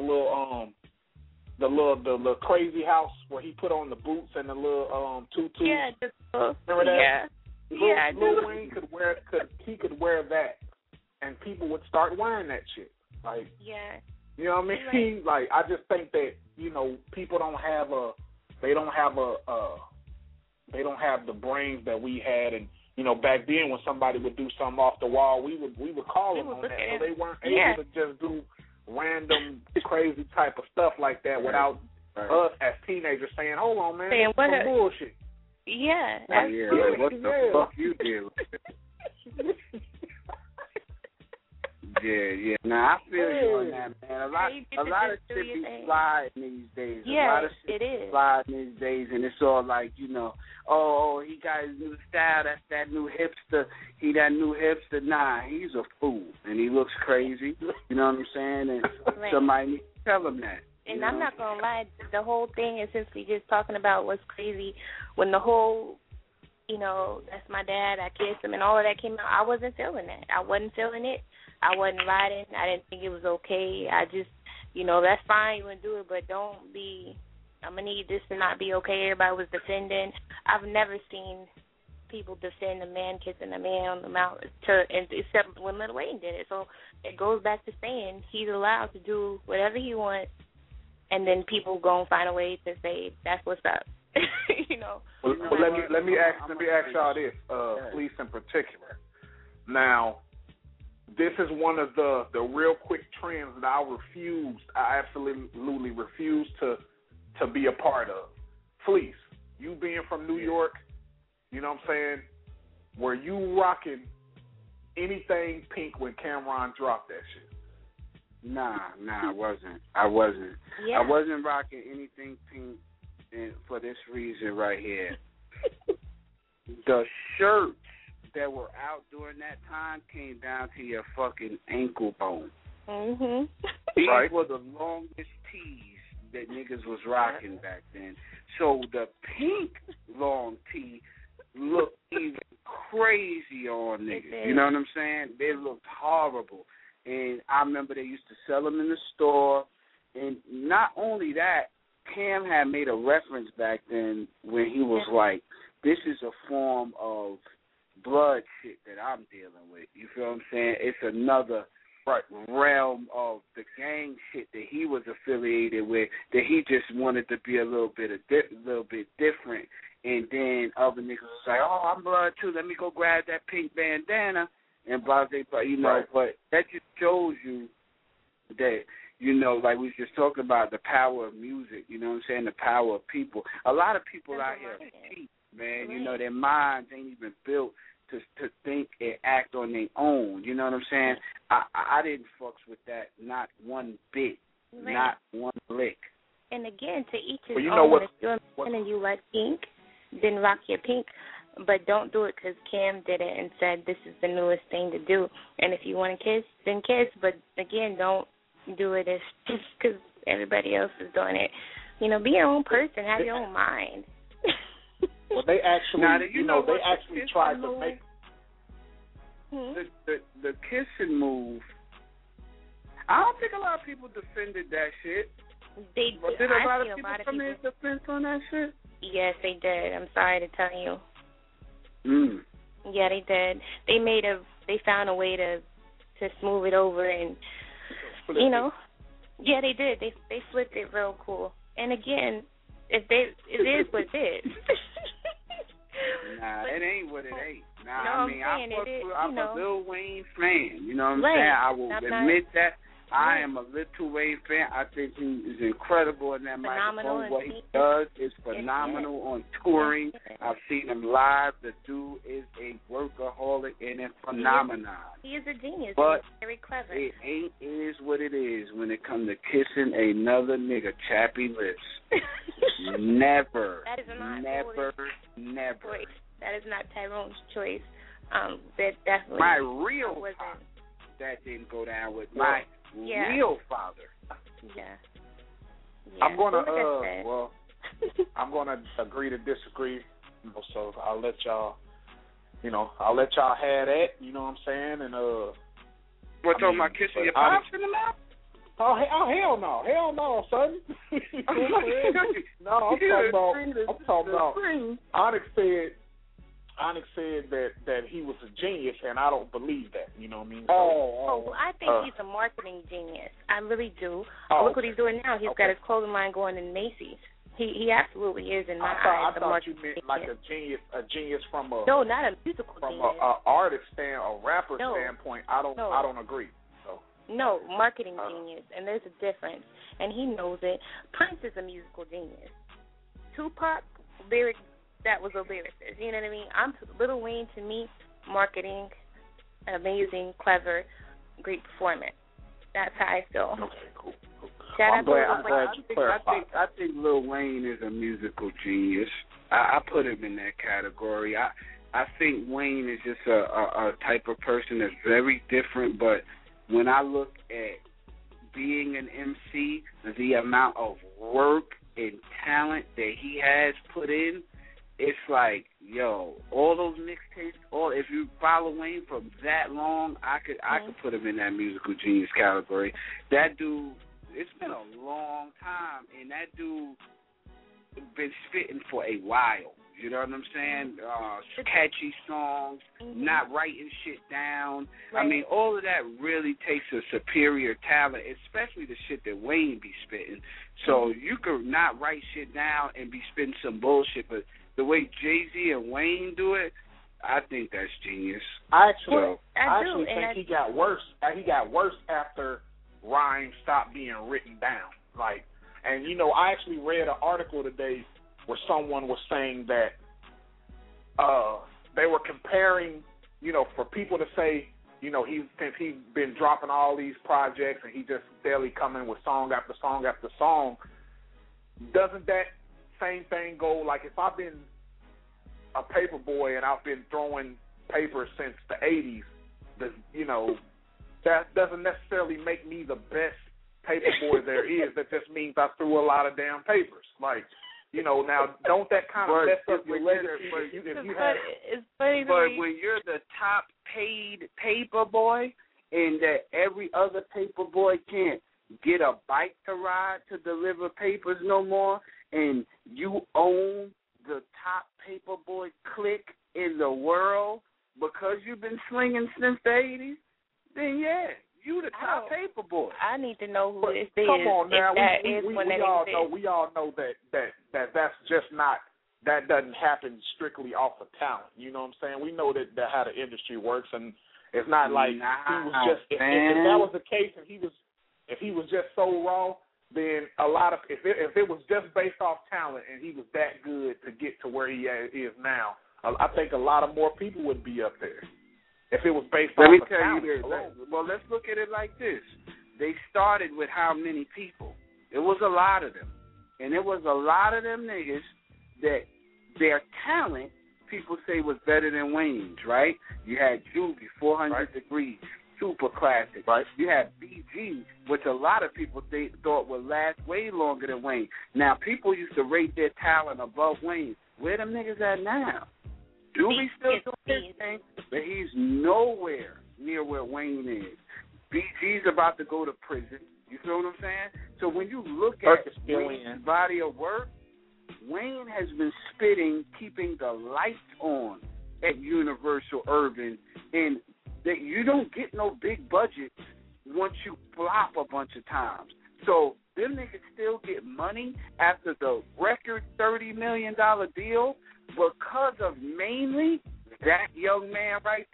little crazy house where he put on the boots and the little tutu. Yeah, remember that? Yeah. Lil Wayne could wear that, and people would start wearing that shit. Like, yeah, you know what I mean? Right. Like, I just think that people don't have they don't have the brains that we had, and back then when somebody would do something off the wall, we would call them on that. So they weren't able to just do random crazy type of stuff like that without us as teenagers saying, "Hold on, man, that's some bullshit." Yeah. What the fuck you did? Yeah. Nah, I feel you on that, man. A lot of shit be sliding these days. Yeah, a lot of shit is sliding these days, and it's all like, oh, he got his new style. That's that new hipster. He that new hipster. Nah, he's a fool, and he looks crazy. You know what I'm saying? And somebody needs to tell him that. And I'm not gonna lie, the whole thing is since we just talking about what's crazy, when the whole, that's my dad, I kissed him, and all of that came out, I wasn't feeling that. I wasn't feeling it. I wasn't riding. I didn't think it was okay. I just, that's fine. You want to do it, but don't be. I'm gonna need this to not be okay. Everybody was defending. I've never seen people defend a man kissing a man on the mouth, except when Lil Wayne did it. So it goes back to saying he's allowed to do whatever he wants, and then people gonna find a way to say that's what's up. Well, let me ask y'all this, police in particular. Now, this is one of the real quick trends that I absolutely refuse to be a part of. Fleece, you being from New York, you know what I'm saying? Were you rocking anything pink when Cameron dropped that shit? Nah, I wasn't. Yeah. I wasn't rocking anything pink for this reason right here. The shirts that were out during that time came down to your fucking ankle bone. Mm-hmm. These were the longest tees that niggas was rocking back then. So the pink long tee looked even crazy on niggas. You know what I'm saying? They looked horrible. And I remember they used to sell them in the store. And not only that, Cam had made a reference back then when he was like, this is a form of blood shit that I'm dealing with. You feel what I'm saying? It's another realm of the gang shit that he was affiliated with, that he just wanted to be a little bit different. And then other niggas was like, oh, I'm blood too. Let me go grab that pink bandana and blah, blah, But that just shows you that, like we was just talking about the power of music, you know what I'm saying, the power of people. A lot of people out here are cheap, man. Right. Their minds ain't even built to think and act on their own. You know what I'm saying? I didn't fucks with that, not one bit, not one lick. And again, to each his own. If you're a man and you like pink, then rock your pink. But don't do it because Cam did it and said this is the newest thing to do. And if you want to kiss, then kiss. But again, don't do it just because everybody else is doing it. Be your own person. Have your own mind. Well, they actually, they actually tried to make the kissing move. I don't think a lot of people defended that shit. Did a lot of people come in defense on that shit? Yes, they did. I'm sorry to tell you. Yeah, they did. They found a way to smooth it over, and yeah, they did. They flipped it real cool. And again, it is what it is. Nah, it ain't what it ain't. Nah, no, I'm a Lil Wayne fan. You know what I'm saying? I will admit that. I am a Little Wayne fan. I think he is incredible in that microphone. What he does is phenomenal on touring. I've seen him live. The dude is a workaholic and a phenomenon. He is a genius. But he's very clever. It ain't is what it is when it comes to kissing another nigga chappy lips. Never. That is not never. Choice. That is not Tyrone's choice. That definitely. My real father. That didn't go down with my real father. Yeah. I'm gonna I'm gonna agree to disagree. So I'll let y'all have that. You know what I'm saying? And what talking about kissing your pops in the mouth? Oh hell no, son. No, I'm talking about. Onyx said that he was a genius, and I don't believe that. You know what I mean? I think he's a marketing genius. I really do. Look what he's doing now. He's got his clothing line going in Macy's. He absolutely is in my eyes. I thought you meant like a genius from a not a musical from genius. a artist a rapper standpoint. I don't agree. So. No, marketing genius, and there's a difference, and he knows it. Prince is a musical genius. Tupac, that was a lyricist. You know what I mean? Lil Wayne, to me, marketing, amazing, clever, great performance. That's how I feel. Okay, cool. I'm glad you clarified. I think Lil Wayne is a musical genius. I put him in that category. I think Wayne is just a type of person that's very different, but when I look at being an MC, the amount of work and talent that he has put in, it's like, yo, all those mixtapes, if you follow Wayne for that long, I could put him in that musical genius category. That dude, it's been a long time, and that dude been spitting for a while. You know what I'm saying? Catchy songs, not writing shit down. Right. I mean, all of that really takes a superior talent, especially the shit that Wayne be spitting. So you could not write shit down and be spitting some bullshit, but the way Jay-Z and Wayne do it, I think that's genius. I actually think he got worse. He got worse after rhymes stopped being written down. I actually read an article today where someone was saying that they were comparing, for people to say, since he's been dropping all these projects and he just steadily coming with song after song after song, doesn't that same thing go, like if I've been a paper boy and I've been throwing paper since the 80s, that doesn't necessarily make me the best paper boy there is. That just means I threw a lot of damn papers. Now don't that kind of mess up your legacy? But when you're the top paid paper boy and that every other paper boy can't get a bike to ride to deliver papers no more, and you own the top paper boy clique in the world because you've been slinging since the 80s, then you the top paper boy. I need to know who this is. Come on now, we all know that's just not, that doesn't happen strictly off of talent. You know what I'm saying? We know that how the industry works, and it's not like he was just. If that was the case, and if he was just so raw, then a lot of if it was just based off talent and he was that good to get to where he is now, I think a lot of more people would be up there. If it was based off of talent. Well, let's look at it like this. They started with how many people? It was a lot of them. And it was a lot of them niggas that their talent, people say, was better than Wayne's, right? You had Juvie, 400 Degrees, super classic. Right. You had BG, which a lot of people thought would last way longer than Wayne. Now, people used to rate their talent above Wayne. Where them niggas at now? Juvie still doing his thing, but he's nowhere near where Wayne is. BG's about to go to prison. You feel what I'm saying? So when you look at Wayne's body of work, Wayne has been spitting, keeping the lights on at Universal Urban, and that you don't get no big budgets once you flop a bunch of times. So them niggas still get money after the record $30 million deal because of mainly that young man right there.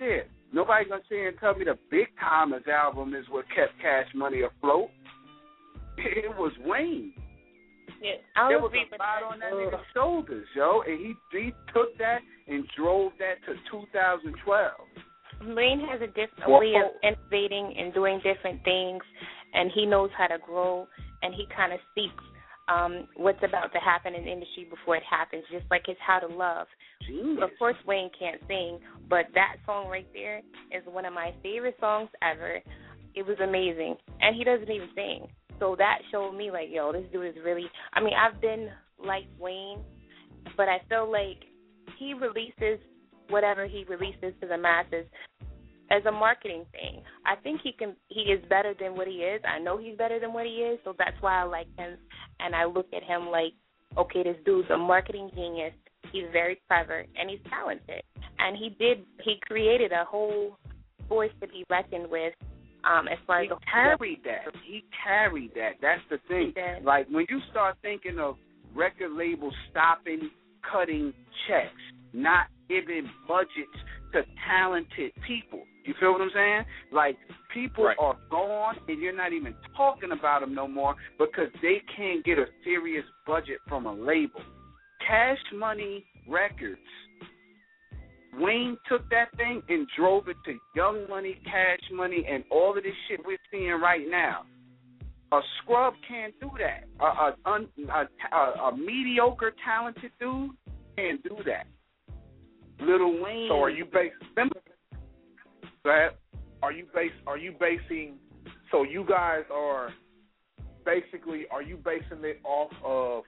Nobody gonna sit here and tell me the Big Timers album is what kept Cash Money afloat. It was Wayne. Yeah, there was a lot on that nigga's shoulders, yo, and he took that and drove that to 2012. Wayne has a different way of innovating and doing different things, and he knows how to grow, and he kind of seeks what's about to happen in the industry before it happens, just like his How to Love. Genius. Of course, Wayne can't sing, but that song right there is one of my favorite songs ever. It was amazing, and he doesn't even sing. So that showed me, like, yo, this dude is really, I mean, I've been like Wayne, but I feel like he releases whatever he releases to the masses as a marketing thing. I think he is better than what he is. I know he's better than what he is, so that's why I like him. And I look at him like, okay, this dude's a marketing genius. He's very clever, and he's talented. And he created a whole voice to be reckoned with. As far as he carried that. That's the thing. Like, when you start thinking of record labels stopping cutting checks, not giving budgets to talented people, you feel what I'm saying? Like, people are gone, and you're not even talking about them no more because they can't get a serious budget from a label. Cash Money Records, Wayne took that thing and drove it to Young Money, Cash Money, and all of this shit we're seeing right now. A scrub can't do that. A mediocre, talented dude can't do that. Lil Wayne. So are you basing? Go ahead. Are you basing? So you guys are basically. Are you basing it off of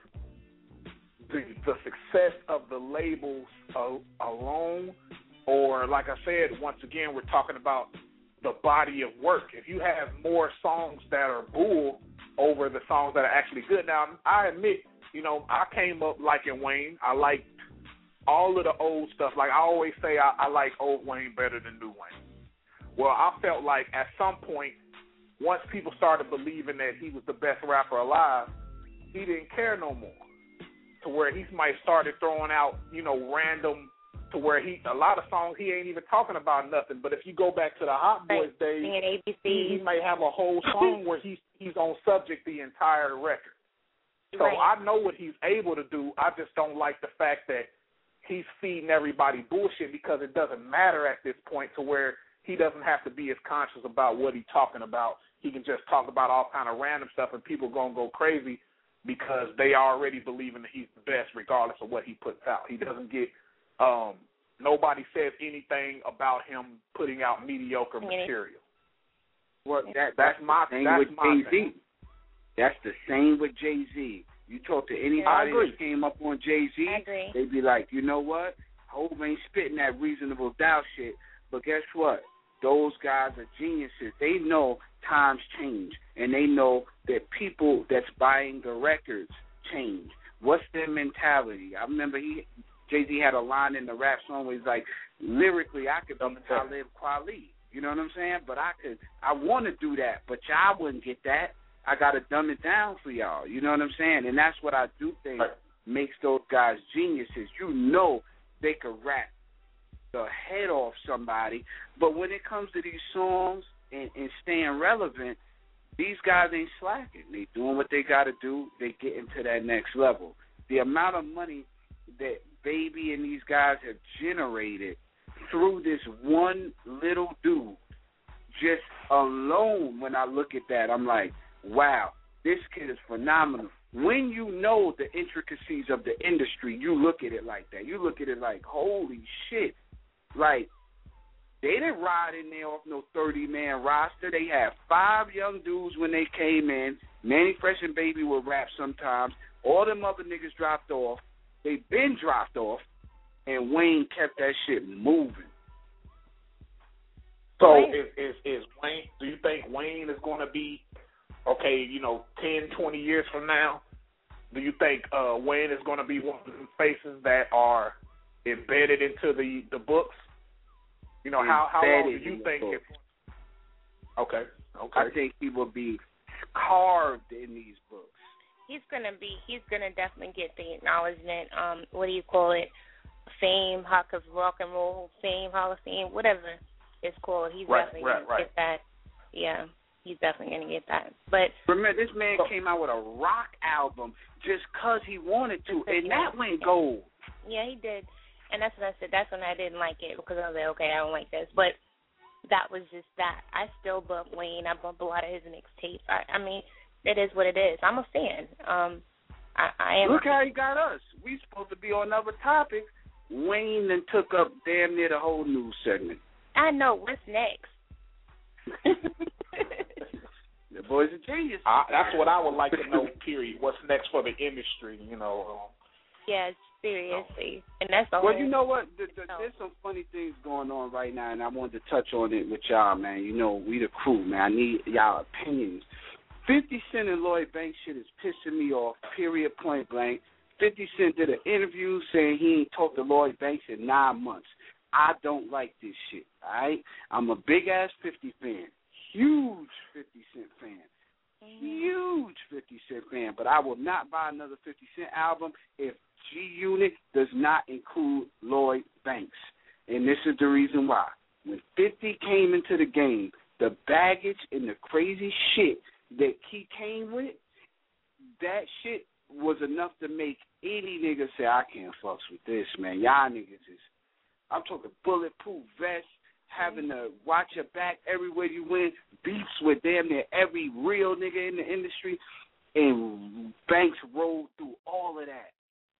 the success of the labels alone, or like I said, once again, we're talking about the body of work. If you have more songs that are bull over the songs that are actually good. Now, I admit, I came up liking Wayne. I liked all of the old stuff. Like I always say, I like old Wayne better than new Wayne. Well, I felt like at some point, once people started believing that he was the best rapper alive, he didn't care no more. To where he might started throwing out, random, to where a lot of songs he ain't even talking about nothing. But if you go back to the Hot Boys days, he might have a whole song where he's on subject the entire record. So I know what he's able to do. I just don't like the fact that he's feeding everybody bullshit because it doesn't matter at this point to where he doesn't have to be as conscious about what he's talking about. He can just talk about all kind of random stuff and people going to go crazy because they already believing that he's the best regardless of what he puts out. He doesn't get nobody says anything about him putting out mediocre material. Well, that's my thing with Jay-Z. That's the same with Jay-Z. You talk to anybody that came up on Jay-Z, they be like, you know what? Hov ain't spitting that reasonable doubt shit. But guess what? Those guys are geniuses. They know times change, and they know that people that's buying the records change. What's their mentality? I remember Jay-Z had a line in the rap song where he's like, lyrically, I could be Talib Kweli. You know what I'm saying? But I want to do that, but y'all wouldn't get that. I got to dumb it down for y'all. You know what I'm saying? And that's what I do think makes those guys geniuses. You know they could rap the head off somebody, but when it comes to these songs and staying relevant, these guys ain't slacking. They doing what they got to do. They getting to that next level. The amount of money that Baby and these guys have generated through this one little dude, just alone, when I look at that, I'm like, wow, this kid is phenomenal. When you know the intricacies of the industry, you look at it like that. You look at it like, holy shit. Like, they didn't ride in there off no 30-man roster. They had 5 young dudes when they came in. Mannie Fresh and Baby would rap sometimes. All them other niggas dropped off. They been dropped off, and Wayne kept that shit moving. So is Wayne, do you think Wayne is going to be, 10, 20 years from now, do you think Wayne is going to be one of the faces that are embedded into the books? How long do you think it? Okay. I think he will be carved in these books. He's gonna definitely get the acknowledgement. What do you call it? Fame, Hawk of Rock and Roll, Fame, Hall of Fame, whatever. it's cool. He's definitely going to get that. Yeah, he's definitely going to get that. But remember, this man came out with a rock album just because he wanted to, and that went gold. Yeah, he did. And that's what I said. That's when I didn't like it, because I was like, okay, I don't like this. But that was just that. I still bump Wayne. I bump a lot of his mixtapes. I mean, it is what it is. I'm a fan. I am. Look how he got us. We supposed to be on other topics. Wayne then took up damn near the whole news segment. I know. What's next? The boy's a genius. That's what I would like to know, period. What's next for the industry, you know? Yes, seriously. And that's the Well, you know what? There's some funny things going on right now, and I wanted to touch on it with y'all, man. You know, we the crew, man. I need y'all opinions. 50 Cent and Lloyd Banks shit is pissing me off, period, point blank. 50 Cent did an interview saying he ain't talked to Lloyd Banks in 9 months. I don't like this shit, all right? I'm a big-ass 50 fan, huge 50 Cent fan, huge 50 Cent fan, but I will not buy another 50 Cent album if G-Unit does not include Lloyd Banks. And this is the reason why. When 50 came into the game, the baggage and the crazy shit that he came with, that shit was enough to make any nigga say, I can't fucks with this, man. Y'all niggas is, I'm talking bulletproof vests, having to watch your back everywhere you went, beefs with damn near every real nigga in the industry, and Banks rolled through all of that.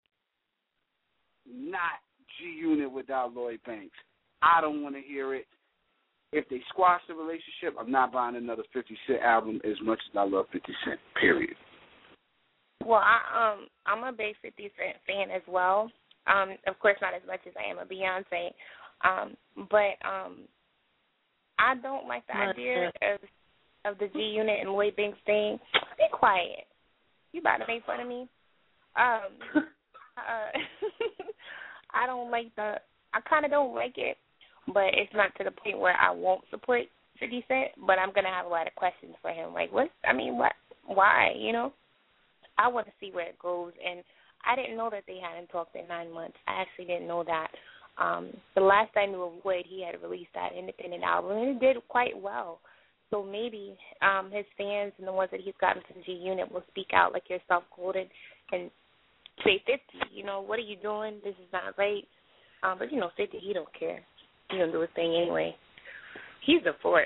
Not G-Unit without Lloyd Banks. I don't want to hear it. If they squash the relationship, I'm not buying another 50 Cent album as much as I love 50 Cent, period. Well, I'm a big 50 Cent fan as well. Of course, not as much as I am a Beyonce. But I don't like the idea of the G-Unit and Lloyd Banks thing. Be quiet. You about to make fun of me? I don't like I kind of don't like it, but it's not to the point where I won't support 50 Cent, but I'm going to have a lot of questions for him. Like, why, you know? I want to see where it goes, and I didn't know that they hadn't talked in 9 months. I actually didn't know that. The last I knew of Lloyd, he had released that independent album, and it did quite well. So maybe his fans and the ones that he's gotten to the G-Unit will speak out like yourself, Golden, and say, 50, you know, what are you doing? This is not right. But, you know, 50, he don't care. He don't do his thing anyway. He's a force.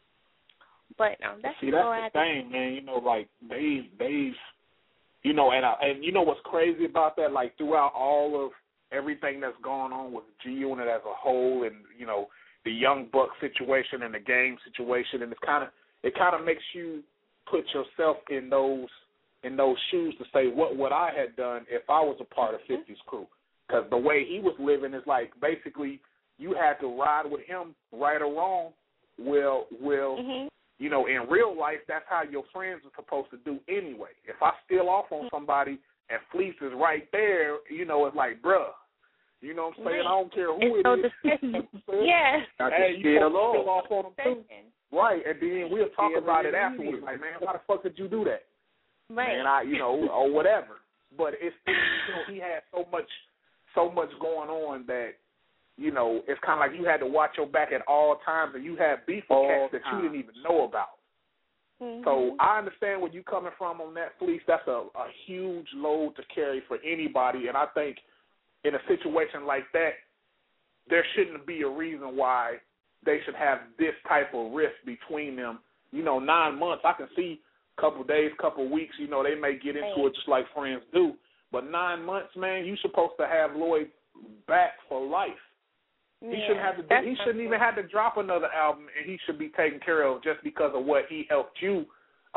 But that's the thing, man. You know, like, they've you know, and you know what's crazy about that? Like, throughout all of everything that's going on with G-Unit as a whole, and, you know, the Young Buck situation and the game situation, and it kind of makes you put yourself in those shoes to say, what would I have done if I was a part of 50's crew? Because the way he was living is like, basically, you had to ride with him, right or wrong. Well, you know, in real life, that's how your friends are supposed to do anyway. If I steal off on somebody and Fleece is right there, you know, it's like, bruh. You know what I'm saying? I don't care who it is. Yeah. Hey, you steal off on them too. Right, and then we'll talk about it afterwards. Like, man, why the fuck did you do that? Right. Man, you know, or whatever. But it's, you know, he had so much going on that, you know, it's kind of like you had to watch your back at all times, and you had beef with cats that you didn't even know about. Mm-hmm. So I understand where you're coming from on that, Fleece. That's a huge load to carry for anybody, and I think in a situation like that, there shouldn't be a reason why they should have this type of rift between them. You know, 9 months, I can see a couple of days, couple of weeks, you know, they may get into it just like friends do. But 9 months, man, you're supposed to have Lloyd back for life. Yeah, he shouldn't have to. He shouldn't even have to drop another album, and he should be taken care of just because of what he helped you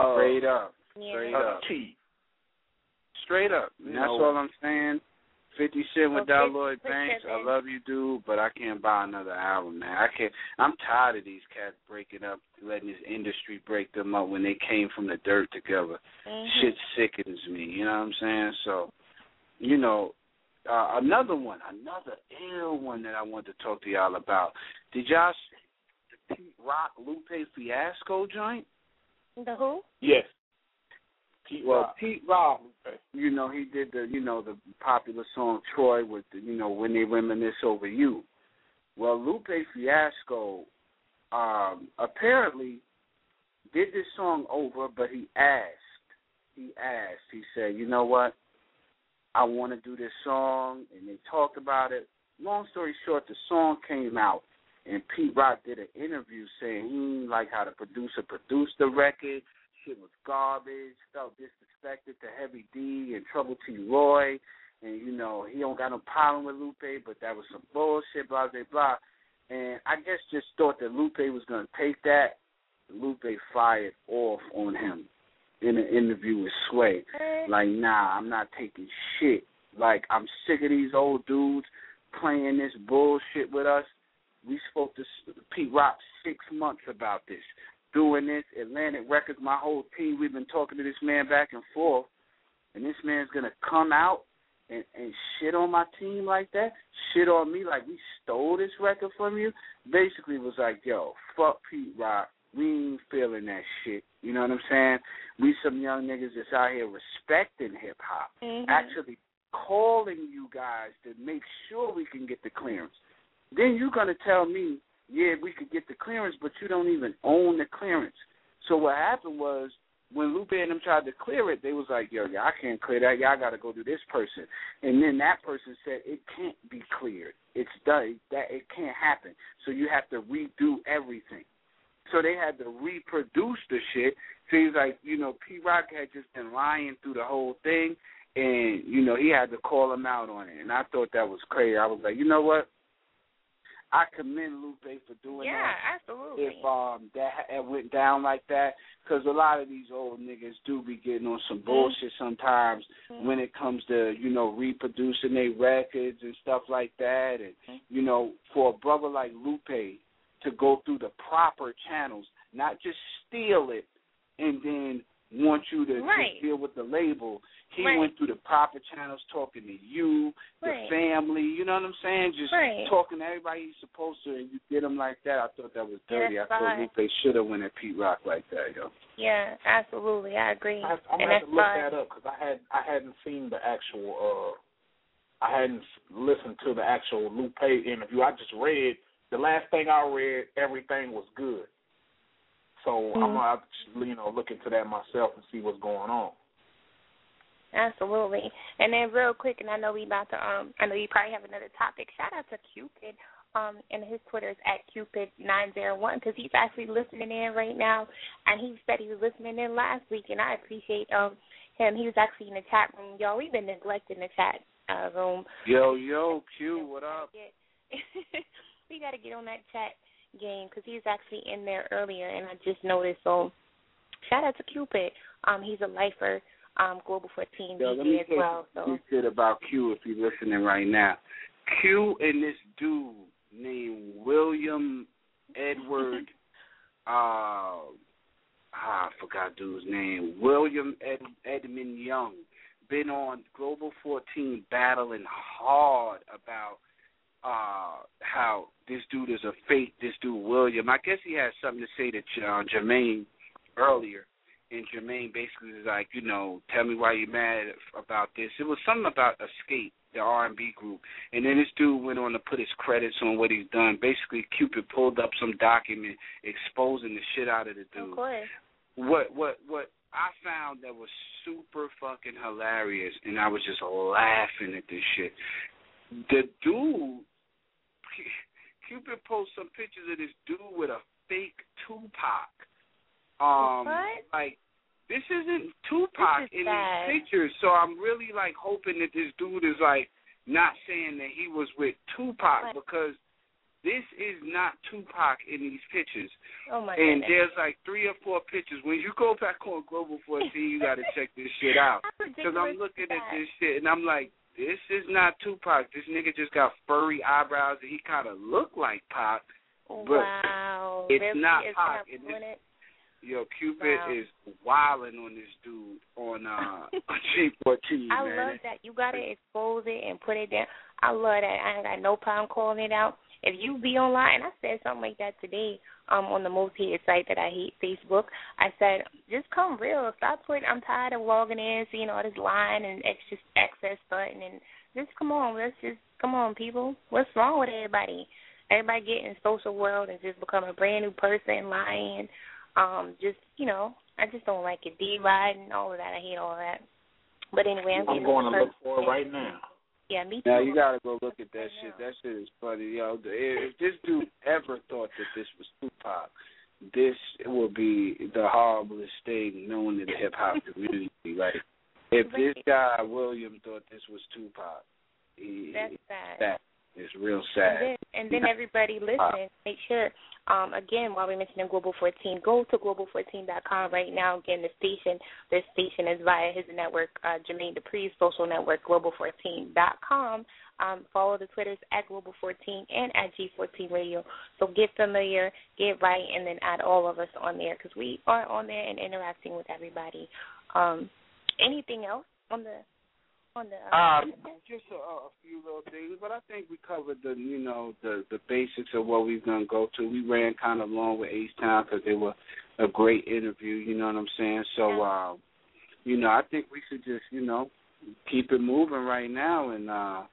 achieve. Straight up. That's all I'm saying. 50 Cent without Lloyd Banks, I love you, dude, but I can't buy another album, man. I'm tired of these cats breaking up, letting this industry break them up when they came from the dirt together. Mm-hmm. Shit sickens me, you know what I'm saying? So, you know, another ill one that I want to talk to y'all about. Did y'all see the Pete Rock Lupe Fiasco joint? The who? Yes. Pete Rock, you know, he did the popular song Troy with the, you know, When They Reminisce Over You. Well, Lupe Fiasco apparently did this song over, but he asked, he said, you know what, I want to do this song, and they talked about it. Long story short, the song came out, and Pete Rock did an interview saying he didn't like how the producer produced the record. Shit was garbage, felt disrespected to Heavy D and Trouble T. Roy, and, you know, he don't got no problem with Lupe, but that was some bullshit, blah, blah, blah. And I guess just thought that Lupe was going to take that. Lupe fired off on him in an interview with Sway. Like, nah, I'm not taking shit. Like, I'm sick of these old dudes playing this bullshit with us. We spoke to Pete Rock 6 months about this. Doing this, Atlantic Records, my whole team, we've been talking to this man back and forth, and this man's going to come out and shit on my team like that, shit on me like we stole this record from you. Basically it was like, yo, fuck Pete Rock. We ain't feeling that shit. You know what I'm saying? We some young niggas that's out here respecting hip-hop, actually calling you guys to make sure we can get the clearance. Then you're going to tell me, yeah, we could get the clearance, but you don't even own the clearance. So what happened was when Lupe and them tried to clear it, they was like, yo, I can't clear that. Y'all got to go to this person. And then that person said, it can't be cleared. It's done. That it can't happen. So you have to redo everything. So they had to reproduce the shit. So he's like, you know, P. Rock had just been lying through the whole thing, and, you know, he had to call him out on it. And I thought that was crazy. I was like, you know what? I commend Lupe for doing that. Yeah, absolutely. If that went down like that, because a lot of these old niggas do be getting on some bullshit sometimes when it comes to, you know, reproducing their records and stuff like that. And, you know, for a brother like Lupe to go through the proper channels, not just steal it and then want you to just deal with the label. He went through the proper channels, talking to you, the family, you know what I'm saying? Just talking to everybody he's supposed to, and you get him like that. I thought that was dirty. I thought Lupe should have went at Pete Rock like that, yo. Yeah, absolutely. I agree. I'm going to have to look that up because I hadn't seen the actual, I hadn't listened to the actual Lupe interview. I just read, the last thing I read, everything was good. So I'm going to have to, you know, look into that myself and see what's going on. Absolutely. And then real quick, and I know we about to, I know you probably have another topic. Shout out to Cupid, and his Twitter is @Cupid901 because he's actually listening in right now, and he said he was listening in last week, and I appreciate him. He was actually in the chat room. Y'all, we've been neglecting the chat room. Yo, Q, what up? We got to get on that chat game because he's actually in there earlier, and I just noticed. So shout out to Cupid. He's a lifer. Global 14 DJ as well. So he said about Q if you're listening right now. Q and this dude named William Edward, I forgot dude's name. William Edmund Young been on Global 14 battling hard about how this dude is a fake. This dude William. I guess he had something to say to Jermaine earlier. And Jermaine basically was like, you know, tell me why you're mad about this. It was something about Escape, the R&B group. And then this dude went on to put his credits on what he's done. Basically, Cupid pulled up some document exposing the shit out of the dude. Of course. What I found that was super fucking hilarious, and I was just laughing at this shit. The dude, Cupid posted some pictures of this dude with a fake Tupac. Like, this isn't Tupac in these pictures, so I'm really, like, hoping that this dude is, like, not saying that he was with Tupac because this is not Tupac in these pictures. Oh, my and goodness. There's, like, 3 or 4 pictures. When you go back on Global 14, you got to check this shit out. Because I'm looking at this shit, and I'm like, this is not Tupac. This nigga just got furry eyebrows, and he kind of look like Pac, but it's not Pac. Yo, Cupid is wilding on this dude on G14, I love that. You got to expose it and put it down. I love that. I ain't got no problem calling it out. If you be online, and I said something like that today on the most hated site that I hate, Facebook, I said, just come real. Stop putting, I'm tired of logging in, seeing all this line and access button, and just come on. Come on, people. What's wrong with everybody? everybody get in the social world and just become a brand new person, lying. Just, you know, I just don't like it. D-riding, all of that. I hate all of that. But anyway, I'm going to look for it right now. Yeah, me too. Now you gotta go look at that shit. That shit is funny, yo. If this dude ever thought that this was Tupac, this would be the horriblest thing known in the hip hop community. Like, if this guy William thought this was Tupac, that's sad. That is real sad. And then everybody listening, make sure. Again, while we're mentioning Global 14, go to global14.com right now. Again, this station is via his network, Jermaine Dupri's social network, global14.com. Follow the Twitters at Global14 and at G14 Radio. So get familiar, get right, and then add all of us on there because we are on there and interacting with everybody. Anything else on the just a few little things, but I think we covered the basics of what we're gonna go to. We ran kind of long with H-Town because they were a great interview. You know what I'm saying? So, I think we should just keep it moving right now and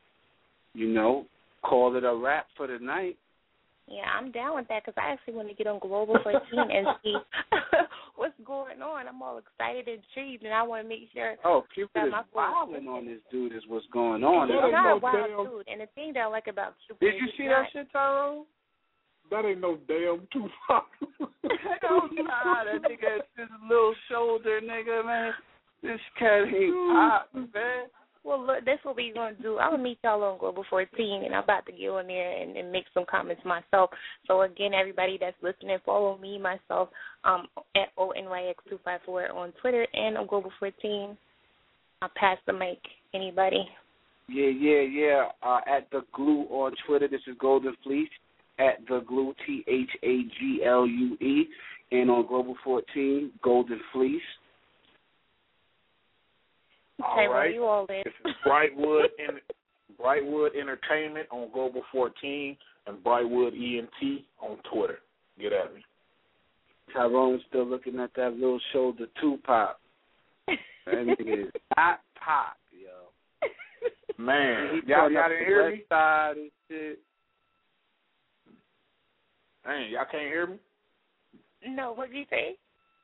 call it a wrap for the night. Yeah, I'm down with that because I actually want to get on Global 14 and see what's going on. I'm all excited and intrigued, and I want to make sure. Oh, Cupid is wilding on this dude is what's going on. He's not a wild dude, and the thing that I like about Cupid Did you see that shit, Tyrone? That ain't no damn Tupac. Hell nah, that nigga has this little shoulder, nigga, man. This cat ain't hot, man. Well, look, that's what we're going to do. I'm going to meet y'all on Global 14, and I'm about to get on there and make some comments myself. So, again, everybody that's listening, follow me, myself, at ONYX254 on Twitter and on Global 14. I'll pass the mic. Anybody? Yeah. At The Glue on Twitter. This is Golden Fleece. At The Glue, THAGLUE. And on Global 14, Golden Fleece. Okay, all right. You all in? This is Brightwood Entertainment on Global 14 and Brightwood ENT on Twitter. Get at me. Tyrone's still looking at that little shoulder Tupac. That nigga is not Pop, yo. Man, y'all didn't hear me? Side and shit. Man, y'all can't hear me? No, what did you say?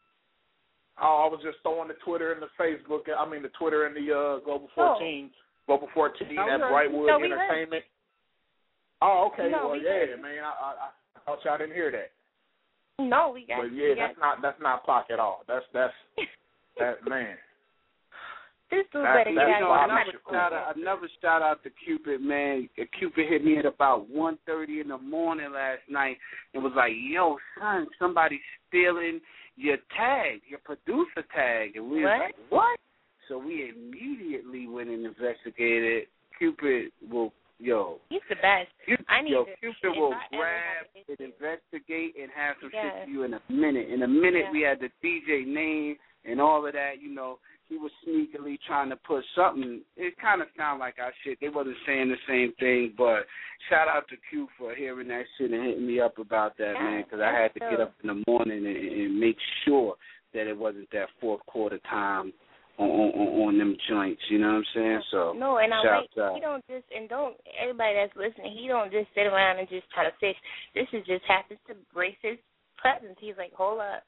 Oh, I was just throwing the Twitter and the Facebook. I mean, the Twitter and the Global 14. Global 14 at Brightwood Entertainment. Oh, okay. No, man. I thought y'all didn't hear that. No, we got. But yeah, that's not Pac at all. That's that man. This dude better get out. Another shout out to Cupid, man. Cupid hit me at about 1:30 in the morning last night and was like, "Yo, son, somebody's stealing your tag, your producer tag." And we was like, "What?" So we immediately went and investigated. Cupid will, he's the best. Cupid will grab and investigate and have some shit to you in a minute. In a minute, we had the DJ name and all of that. He was sneakily trying to put something. It kind of sounded like our shit. They wasn't saying the same thing, but shout out to Q for hearing that shit and hitting me up about that, man, because I had to get up in the morning and make sure that it wasn't that fourth quarter time on them joints. You know what I'm saying? So no, and shout out. He don't everybody that's listening, he don't just sit around and just try to fish. This is just happens to brace his presence. He's like, hold up.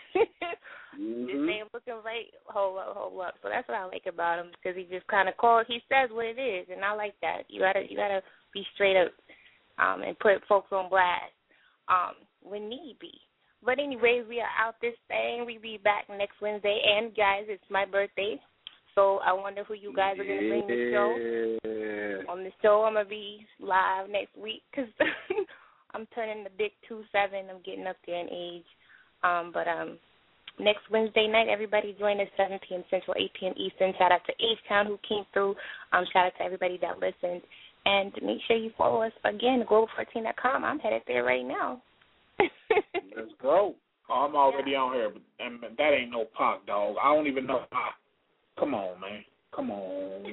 This ain't looking right. Hold up. So that's what I like about him, because he just kind of he says what it is, and I like that. You gotta be straight up and put folks on blast when need be. But anyways, we are out this thing. We be back next Wednesday, and guys, it's my birthday, so I wonder who you guys are gonna bring the show. On the show, I'm gonna be live next week because I'm turning the big 27. I'm getting up there in age. But next Wednesday night, everybody join us 7 p.m. Central, 8 p.m. Eastern. Shout out to H-Town who came through. Shout out to everybody that listened. And make sure you follow us again, global14.com. I'm headed there right now. Let's go. Oh, I'm already on here, but that ain't no Pac, dog. I don't even know Pac. Come on, man. Come on.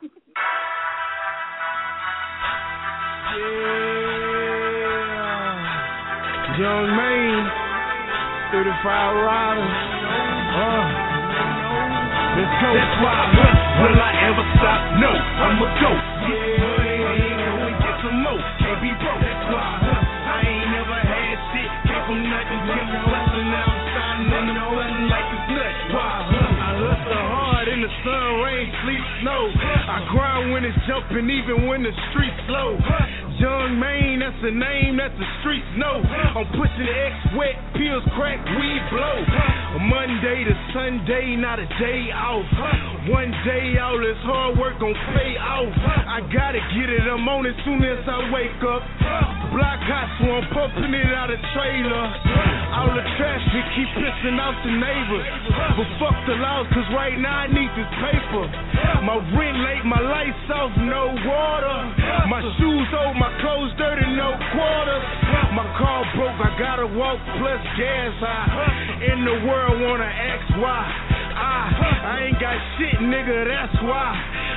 Young man. 35 riders. Let's go. That's why. Will I ever stop? No, I'ma go. Yeah, ain't gonna get some more. Can't be broke. That's why. the sun, rain, sleet, snow. I grind when it's jumping, even when the streets slow. Young Maine, that's the name that the streets know. I'm pushing X wet, pills crack, weed blow. Monday to Sunday, not a day off. One day all this hard work gon' pay off. I gotta get it, I'm on it soon as I wake up. Block hot, so I'm pumping it out of trailer. All the traffic keep pissing off the neighbors. But fuck the laws, cause right now I need this paper. My rent late, my lights off, no water. My shoes old, my clothes dirty, no quarters. My car broke, I gotta walk plus gas high. In the world wanna ask why. I ain't got shit, nigga, that's why.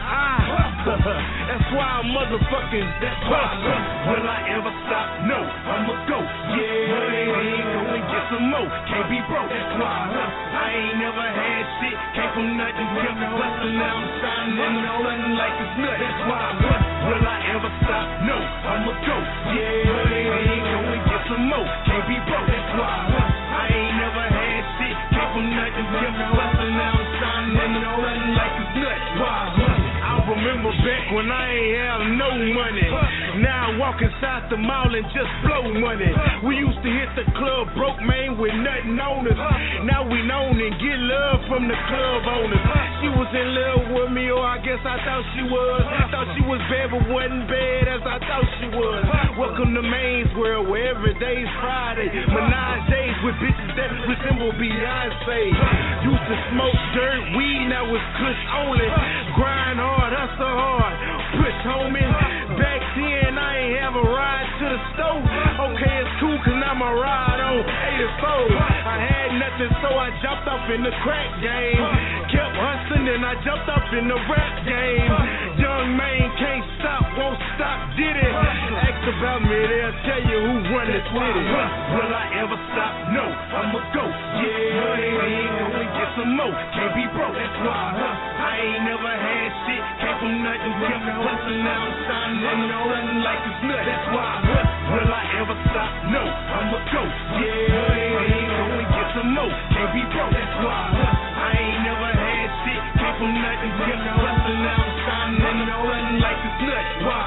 That's why I'm motherfucking. That's why. Will I ever stop? No, I'ma go. Yeah, ain't going get some more. Can't be broke. That's why. I ain't never had shit. Came from nothing, kept bustin'. Now I'm shining, nothing like it's nut. That's why. Will I ever stop? No, I'ma go. Yeah, ain't going get some more. Can't be broke. That's why. I ain't never had shit. Came from nothing, kept bustin'. Now I'm shining, nothing like it's nut. Why? I remember back when I ain't have no money. Now I walk inside the mall and just blow money. We used to hit the club broke, man, with nothing on us. Now we known and get love from the club owners. She was in love with me, or I guess I thought she was. Thought she was bad, but wasn't bad as I thought she was. Welcome to Maine's world, where every day's Friday. Menage with bitches that resemble Beyonce. Used to smoke dirt, weed, now it's kush only. Grind hard, hustle hard, push homie. Back then I ain't have a ride to the store. Okay, it's cool cause now my ride on 84. I had nothing so I jumped up in the crack game. Kept hustling and I jumped up in the rap game. Young Maine can't stop, won't stop, did it. Ask about me, they'll tell you who run the city. Will I ever stop? No, I'ma go. Yeah, ain't gonna get some more. Can't be broke, that's why. I ain't never had shit. Came from nothing, kept hustling. Now I'm shining, nothing like it's nut. That's why. Will I ever stop? No, I'ma go. Yeah, ain't gonna get some more. Can't be broke, that's why. I ain't never had shit. Came from nothing, kept hustling. Now I'm shining, nothing like it's nut. Why?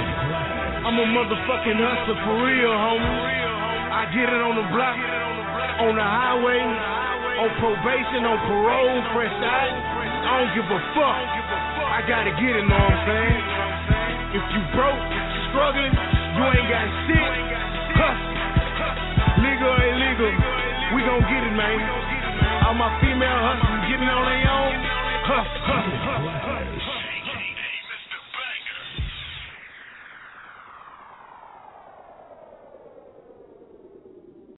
I'm a motherfucking hustler for real, homie. I get it on the block, on the highway, on probation, on parole, fresh out. I don't give a fuck. I gotta get it, know what I'm saying? If you broke, struggling, you ain't got shit, hustle. Legal or illegal, we gon' get it, man. All my female